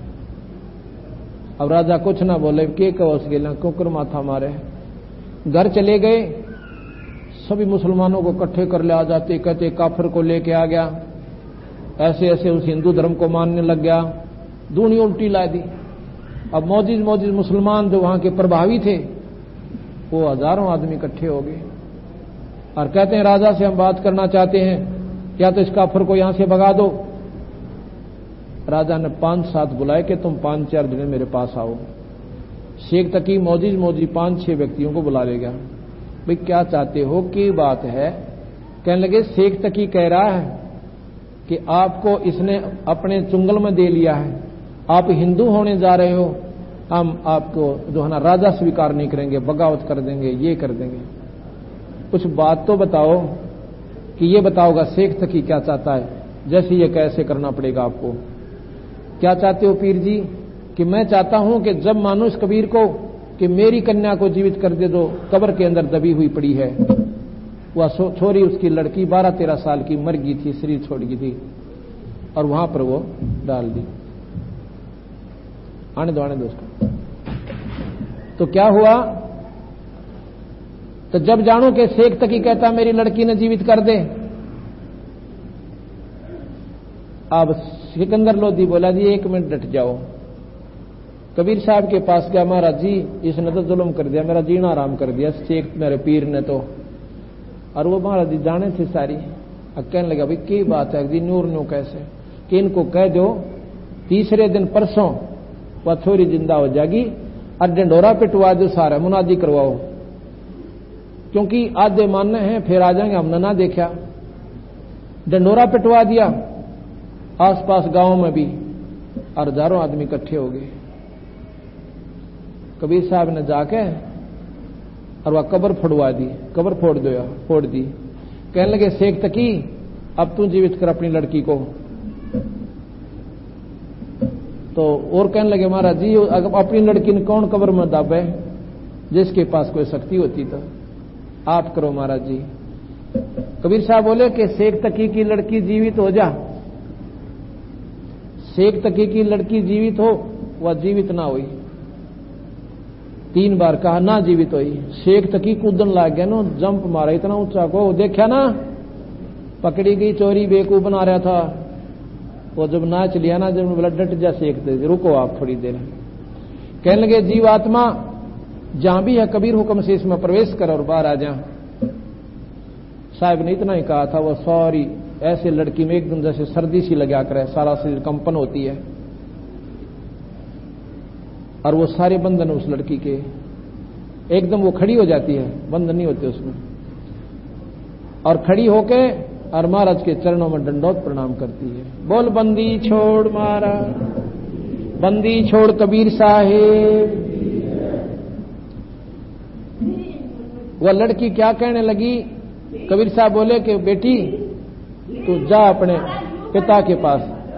अब राजा कुछ ना बोले, के कहो गेला कुकर माथा मारे। घर चले गए, सभी मुसलमानों को इकट्ठे कर ले आ जाते, कहते काफिर को लेके आ गया, ऐसे ऐसे उस हिंदू धर्म को मानने लग गया, दूनी उल्टी ला दी। अब मौजिज मुसलमान जो वहां के प्रभावी थे वो हजारों आदमी इकट्ठे हो गए और कहते हैं राजा से हम बात करना चाहते हैं, या तो इस काफिर को यहां से भगा दो। राजा ने 5-7 बुलाए कि तुम 5-4 दिन मेरे पास आओ। शेख तकी मौजिज 5-6 व्यक्तियों को बुला ले गया। भाई क्या चाहते हो, की बात है? कहने लगे शेख तकी कह रहा है कि आपको इसने अपने चुंगल में दे लिया है, आप हिंदू होने जा रहे हो, हम आपको जो है ना राजा स्वीकार नहीं करेंगे, बगावत कर देंगे, ये कर देंगे। कुछ बात तो बताओ कि ये बताओगा शेख तकी क्या चाहता है, जैसे ये कैसे करना पड़ेगा आपको। क्या चाहते हो पीर जी? कि मैं चाहता हूं कि जब मानो इस कबीर को कि मेरी कन्या को जीवित कर दे दो, कब्र के अंदर दबी हुई पड़ी है। वह छोरी उसकी लड़की 12-13 साल की मर गई थी, शरीर छोड़ गई थी और वहां पर वो डाल दी। आने दो उसको। तो क्या हुआ? तो जब जानो कि शेख तकी कहता मेरी लड़की ने जीवित कर दे, अब सिकंदर लोधी बोला जी 1 मिनट डट जाओ। कबीर साहब के पास गया, महाराज जी इसने तो जुल्म कर दिया, मेरा जीना आराम कर दिया शेख मेरे पीर ने तो। और वो महाराज जी जाने थे सारी। अब कहने लगा भाई की बात है जी, नूर न्यू कैसे? कि इनको कह दो तीसरे दिन परसों वह छोरी जिंदा हो जाएगी और डंडोरा पिटवा दो, सारा मुनादी करवाओ, क्योंकि आधे मानने हैं फिर आ जाएंगे हमने ना देखा। डंडोरा पिटवा दिया आसपास गांव में भी और हजारों आदमी इकट्ठे हो गए। कबीर साहब ने जाके और वह कब्र फोड़वा दी, कब्र फोड़ दी। कहने लगे शेख तकी अब तू जीवित कर अपनी लड़की को। तो और कहने लगे महाराज जी अपनी लड़की ने कौन कब्र में दाबे, जिसके पास कोई शक्ति होती तो आप करो महाराज जी। कबीर साहब बोले कि शेख तकी की लड़की जीवित हो जा। शेख तकी की लड़की जीवित हो, वह जीवित ना हुई। 3 बार कहा ना जीवित हुई। शेख तकी कूदन लग गया ना, जंप मारा इतना ऊंचा को, देखा ना पकड़ी गई चोरी बेवकूफ बना रहा था। वो जब नाच लिया ना, जब बोला डट जा शेख तकी, रुको आप थोड़ी देर। कहने लगे जीवात्मा जहां भी है कबीर हुक्म से इसमें प्रवेश कर और बाहर आ जा। साहब ने इतना ही कहा था, वो सॉरी ऐसे लड़की में एकदम जैसे सर्दी सी लगा करे, सारा शरीर कंपन होती है और वो सारे बंधन उस लड़की के एकदम वो खड़ी हो जाती है, बंधन नहीं होते उसमें, और खड़ी होके और महाराज के चरणों में दंडोत प्रणाम करती है। बोल बंदी छोड़ मारा, बंदी छोड़ कबीर साहेब। वह लड़की क्या कहने लगी? कबीर साहब बोले कि बेटी तू जा अपने पिता के पास,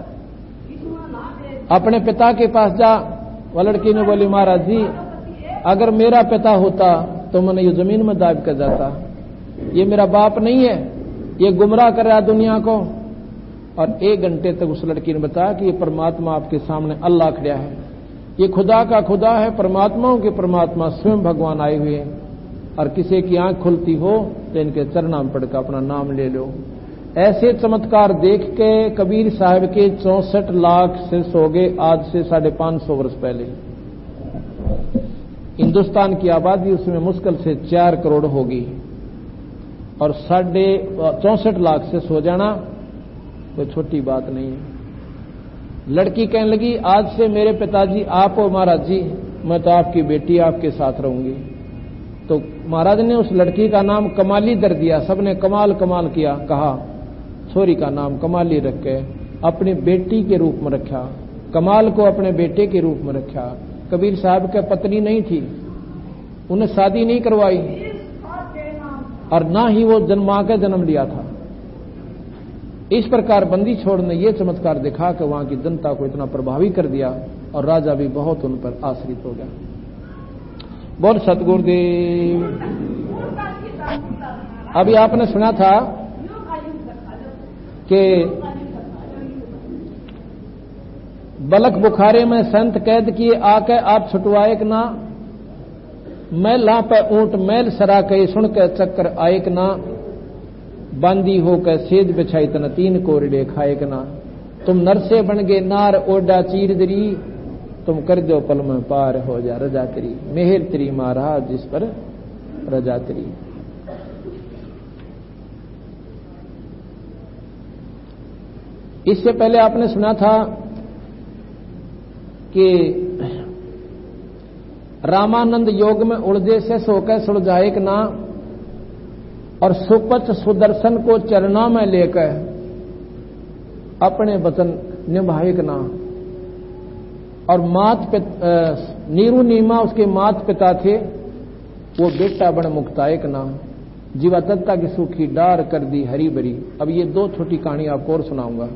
अपने पिता के पास जा। वह लड़की ने बोली महाराज जी अगर मेरा पिता होता तो मैंने ये जमीन में दाब कर जाता, ये मेरा बाप नहीं है, ये गुमराह कर रहा दुनिया को। और 1 घंटे तक उस लड़की ने बताया कि ये परमात्मा आपके सामने अल्लाह खड़ा है, ये खुदा का खुदा है, परमात्माओं के परमात्मा स्वयं भगवान आए हुए हैं, और किसी की आंख खुलती हो तो इनके चरणाम पढ़कर अपना नाम ले लो। ऐसे चमत्कार देख के कबीर साहब के 64 लाख शिष्य हो गए आज से 550 वर्ष पहले। हिंदुस्तान की आबादी उसमें मुश्किल से 4 करोड़ होगी और 64 लाख शिष्य हो जाना कोई छोटी बात नहीं है। लड़की कहने लगी आज से मेरे पिताजी आप हो महाराज जी, मैं तो आपकी बेटी आपके साथ रहूंगी। तो महाराज ने उस लड़की का नाम कमाली दर दिया, सबने कमाल कमाल किया, कहा छोरी का नाम कमाली रख के अपनी बेटी के रूप में रखा, कमाल को अपने बेटे के रूप में रखा। कबीर साहब के पत्नी नहीं थी, उन्हें शादी नहीं करवाई और ना ही वो मां का जन्म लिया था। इस प्रकार बंदी छोड़ ने यह चमत्कार दिखा कि वहां की जनता को इतना प्रभावी कर दिया और राजा भी बहुत उन पर आश्रित हो गया। बोल सतगुरुदेव। अभी आपने सुना था कि बलक बुखारे में संत कैद किए आके आप छुटवाए कि ना, मैला पे ऊंट मैल सरा के सुन के चक्कर आयक ना, बांदी हो के सेज बिछाई तन 3 कोरडे खाएक ना। तुम नर से बन गए नार ओडा चीर दरी, तुम कर दो पल में पार हो जा रजा तेरी। मेहर तेरी महाराज जिस पर रजा तेरी। इससे पहले आपने सुना था कि रामानंद योग में उलझे से सोकर सुलझाएक ना, और सुपच सुदर्शन को चरणों में लेकर अपने वचन निभाएक ना। और नीरू नीमा उसके मात पिता थे, वो बेटा बन मुक्तायक ना। जीवा दत्ता की सूखी डार कर दी हरी भरी। अब ये 2 छोटी कहानी आपको और सुनाऊंगा।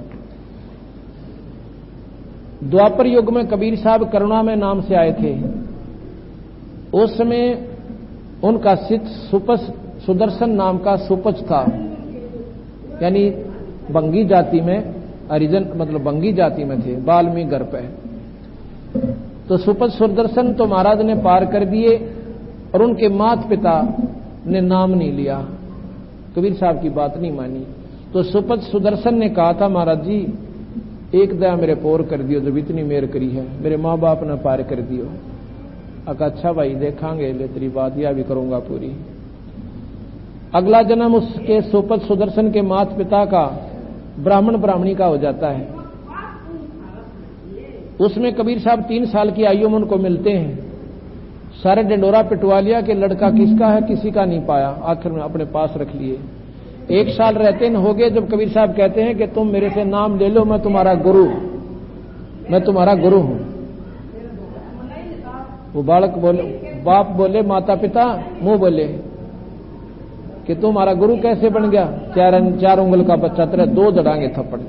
द्वापर युग में कबीर साहब करुणा में नाम से आए थे। उस समय उनका शिष्य सुपच सुदर्शन नाम का सुपच था, यानी बंगी जाति में, हरिजन मतलब बंगी जाति में थे, बाल्मीकि घर पे। तो सुपच सुदर्शन तो महाराज ने पार कर दिए, और उनके माता पिता ने नाम नहीं लिया, कबीर साहब की बात नहीं मानी। तो सुपच सुदर्शन ने कहा था, महाराज जी एक दया मेरे पोर कर दियो, जब इतनी मेहर करी है, मेरे माँ बाप ने पार कर दियो। अका अच्छा भाई देखांगे, ले तेरी बात यह भी करूंगा पूरी। अगला जन्म उसके सुपच सुदर्शन के माता पिता का ब्राह्मण ब्राह्मणी का हो जाता है। उसमें कबीर साहब 3 साल की आयु में उनको मिलते हैं। सारे डंडोरा पिटवा लिया कि लड़का किसका है, किसी का नहीं पाया, आखिर में अपने पास रख लिए। 1 साल रहते न हो गए, जब कबीर साहब कहते हैं कि तुम मेरे से नाम ले लो, मैं तुम्हारा गुरु हूं। वो बालक बोले, बाप बोले, माता पिता मुंह बोले कि तुम्हारा गुरु कैसे बन गया? 4 उंगल का बच्चा तेरे 2 जड़ांगे थप्पड़।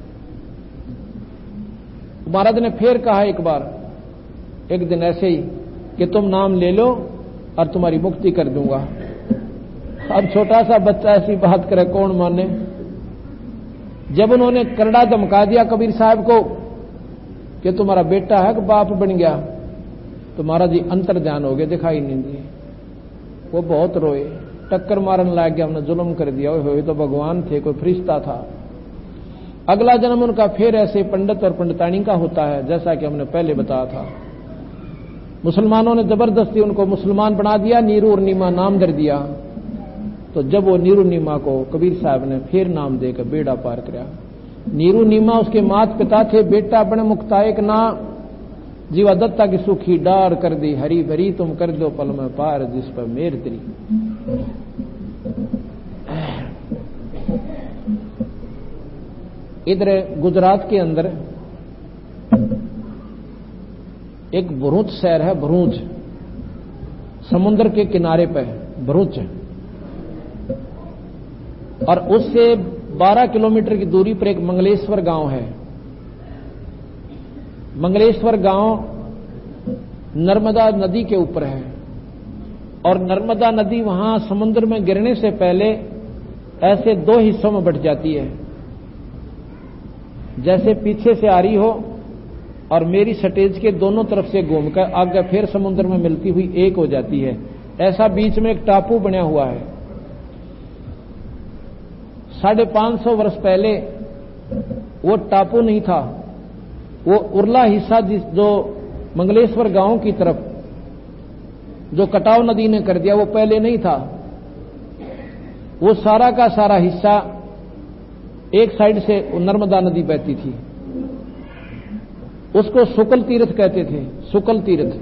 महाराज ने फिर कहा एक बार, एक दिन ऐसे ही कि तुम नाम ले लो और तुम्हारी मुक्ति कर दूंगा। अब छोटा सा बच्चा ऐसी बात करे कौन माने। जब उन्होंने करड़ा धमका दिया कबीर साहब को कि तुम्हारा बेटा है कि बाप बन गया, तो महाराज जी अंतर ध्यान हो गए, दिखाई नहीं दिए। वो बहुत रोए, टक्कर मारने लग गया, हमने जुल्म कर दिया, वो तो भगवान थे, कोई फरिश्ता था। अगला जन्म उनका फिर ऐसे पंडित और पंडितानी का होता है, जैसा कि हमने पहले बताया था। मुसलमानों ने जबरदस्ती उनको मुसलमान बना दिया, नीरू और नीमा नाम दे दिया। तो जब वो नीरू नीमा को कबीर साहब ने फिर नाम देकर बेड़ा पार किया। नीरू नीमा उसके माता पिता थे, बेटा बन मुक्तायक ना, जीवा दत्ता की सूखी डार कर दी हरी भरी, तुम कर दो पल में पार जिस पर मेर तेरी। इधर गुजरात के अंदर एक भरूच शहर है, भरूच, समुद्र के किनारे पे भरूच, और उससे 12 किलोमीटर की दूरी पर एक मंगलेश्वर गांव है। मंगलेश्वर गांव नर्मदा नदी के ऊपर है, और नर्मदा नदी वहां समुद्र में गिरने से पहले ऐसे 2 हिस्सों में बंट जाती है, जैसे पीछे से आ रही हो और मेरी स्टेज के दोनों तरफ से घूमकर आगे फिर समुद्र में मिलती हुई एक हो जाती है। ऐसा बीच में एक टापू बना हुआ है। 550 वर्ष पहले वो टापू नहीं था, वो उरला हिस्सा जो मंगलेश्वर गांव की तरफ जो कटाव नदी ने कर दिया, वो पहले नहीं था। वो सारा का सारा हिस्सा एक साइड से नर्मदा नदी बहती थी, उसको शुक्ल तीर्थ कहते थे, शुक्ल तीर्थ।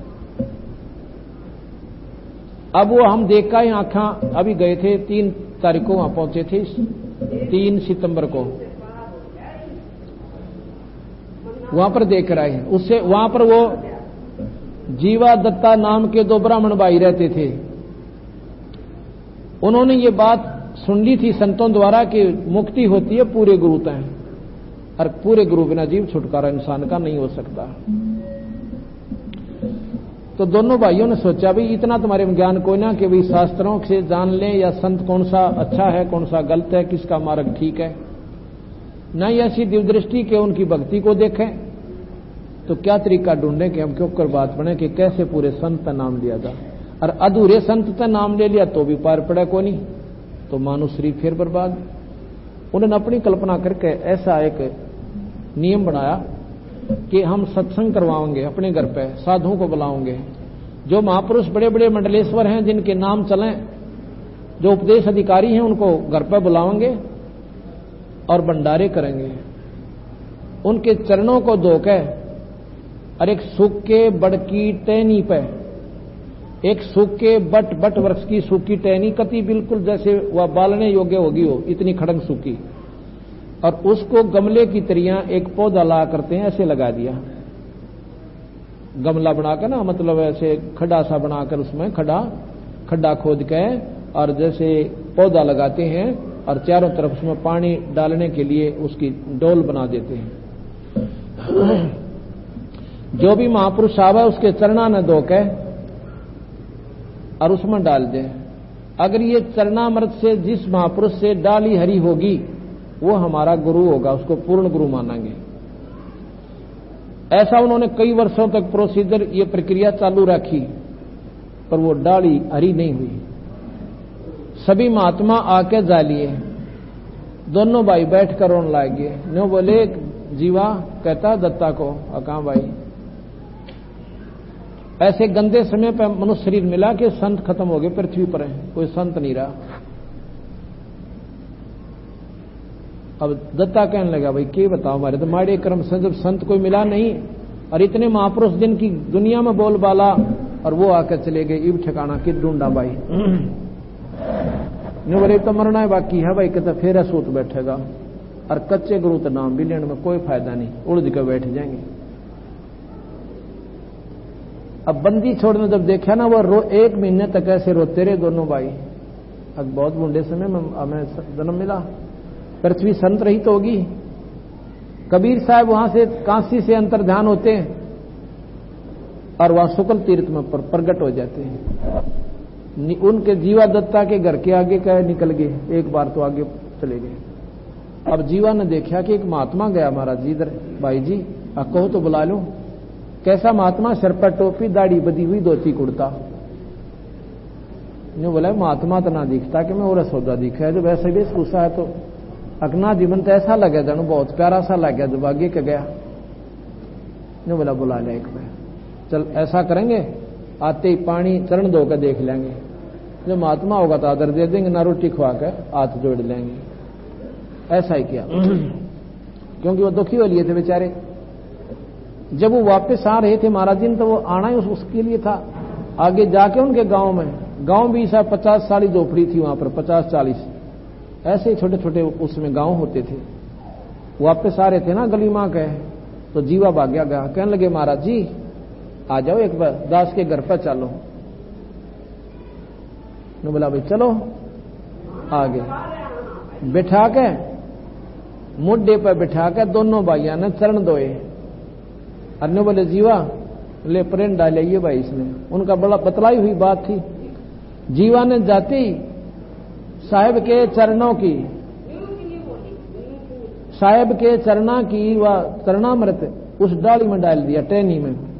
अब वो हम देखा ही आंखा, अभी गए थे 3 तारीख को वहां पहुंचे थे, 3 सितंबर को वहां पर देख रहे हैं। उससे वहां पर वो जीवा दत्ता नाम के 2 ब्राह्मण भाई रहते थे। उन्होंने ये बात सुन ली थी संतों द्वारा कि मुक्ति होती है पूरे गुरु तय, और पूरे गुरु बिना जीव छुटकारा इंसान का नहीं हो सकता। तो दोनों भाइयों ने सोचा भाई इतना तुम्हारे में ज्ञान कोई ना कि भाई शास्त्रों से जान लें या संत कौन सा अच्छा है कौन सा गलत है, किसका मार्ग ठीक है, न ही ऐसी दिव्यदृष्टि के उनकी भक्ति को देखें। तो क्या तरीका ढूंढें कि हम क्यों कर बात बने कि कैसे पूरे संत का नाम लिया जाए। और अधूरे संत का नाम ले लिया तो भी पार पड़ा को नहीं, तो मानो शरीर फिर बर्बाद। उन्होंने अपनी कल्पना करके ऐसा एक नियम बनाया कि हम सत्संग करवाएंगे अपने घर पे, साधुओं को बुलाओगे, जो महापुरुष बड़े बड़े मंडलेश्वर हैं जिनके नाम चलें, जो उपदेश अधिकारी हैं उनको घर पर बुलाएंगे और भंडारे करेंगे। उनके चरणों को धोकर और एक सूखे बड़ की टहनी पे, एक सूखे बट वृक्ष की सूखी टहनी, कति बिल्कुल जैसे वह बालने योग्य होगी हो, इतनी खड़ंग सूखी, और उसको गमले की तरियां एक पौधा ला करते हैं ऐसे लगा दिया, गमला बनाकर ना, मतलब ऐसे खड्डा सा बनाकर उसमें खड्डा खोद के और जैसे पौधा लगाते हैं और चारों तरफ उसमें पानी डालने के लिए उसकी डोल बना देते हैं। जो भी महापुरुष आवे उसके चरणा न धोके और उसमें डाल दे। अगर ये चरणामृत से जिस महापुरुष से डाली हरी होगी वो हमारा गुरु होगा, उसको पूर्ण गुरु मानेंगे। ऐसा उन्होंने कई वर्षों तक प्रोसीजर, ये प्रक्रिया चालू रखी, पर वो डाली हरी नहीं हुई। सभी महात्मा आके जा लिए, दोनों भाई बैठ कर रोने लगे। नो बोले जीवा कहता दत्ता को, कहां भाई, ऐसे गंदे समय पर मनुष्य शरीर मिला कि संत खत्म हो गए, पृथ्वी पर है, कोई संत नहीं रहा। अब दत्ता कहने लगा भाई क्या बताओ, हमारे तो माड़े कर्म से जब संत कोई मिला नहीं, और इतने महापुरुष जिनकी दुनिया में बोलबाला, और वो आकर चले गए, इब ठिकाना कि ढूंढा भाई। बोले तो मरना है बाकी है भाई, कहता फिर सूत बैठेगा, और कच्चे गुरु तो नाम भी लेने में कोई फायदा नहीं, उलझ कर बैठ जाएंगे। अब बंदी छोड़ने जब देखा ना, वो 1 महीने तक ऐसे रोते रहे दोनों भाई। अब बहुत बूढ़े समय में हमें जन्म मिला, पृथ्वी संत रहित तो होगी। कबीर साहब वहां से काशी से अंतर्ध्यान होते हैं और वहां शुक्ल तीर्थ में प्रकट हो जाते हैं। उनके जीवा दत्ता के घर के आगे का निकल गए, एक बार तो आगे चले गए। अब जीवा ने देखा कि एक महात्मा गया महाराज जी इधर, भाई जी कहो तो बुला लो। कैसा महात्मा, सिर पर टोपी, दाढ़ी बदी हुई, धोती कुर्ता। बोला महात्मा तो ना दिखता कि मैं और सौदा दिखा है, जो वैसे भी पूछा है तो अगना जीवन तो ऐसा लगे जानो, बहुत प्यारा सा लग गया जब आगे के गया। ने बोला बुला ले एक बार, चल ऐसा करेंगे, आते ही पानी चरण धोकर देख लेंगे, जो महात्मा होगा तो आदर दे देंगे, ना रोटी खुआ कर हाथ जोड़ लेंगे। ऐसा ही किया, क्योंकि वो दुखी हो लिए थे बेचारे। जब वो वापस आ रहे थे महाराज जी, तो वो आना ही उसके लिए था। आगे जाके उनके गांव भी सब 50 साली झोपड़ी थी वहां पर, 50-40 ऐसे ही छोटे छोटे उसमें गांव होते थे। वापस आ रहे थे ना गली मां के, तो जीवा भाग्या गया, कहने लगे महाराज जी आ जाओ एक बार, दास के घर पर चलो। ने बोला भाई चलो। आगे बिठा के, मुड्डे पर बिठा के दोनों भाइयों ने चरण धोए। अन्य बोले जीवा ले प्रेम डाले ये भाई इसने, उनका बड़ा बतलाई हुई बात थी। जीवा ने जाते ही साहेब के चरणों की, साहेब के चरणा की वह चरणामृत उस डाली में डाल दिया, टहनी में।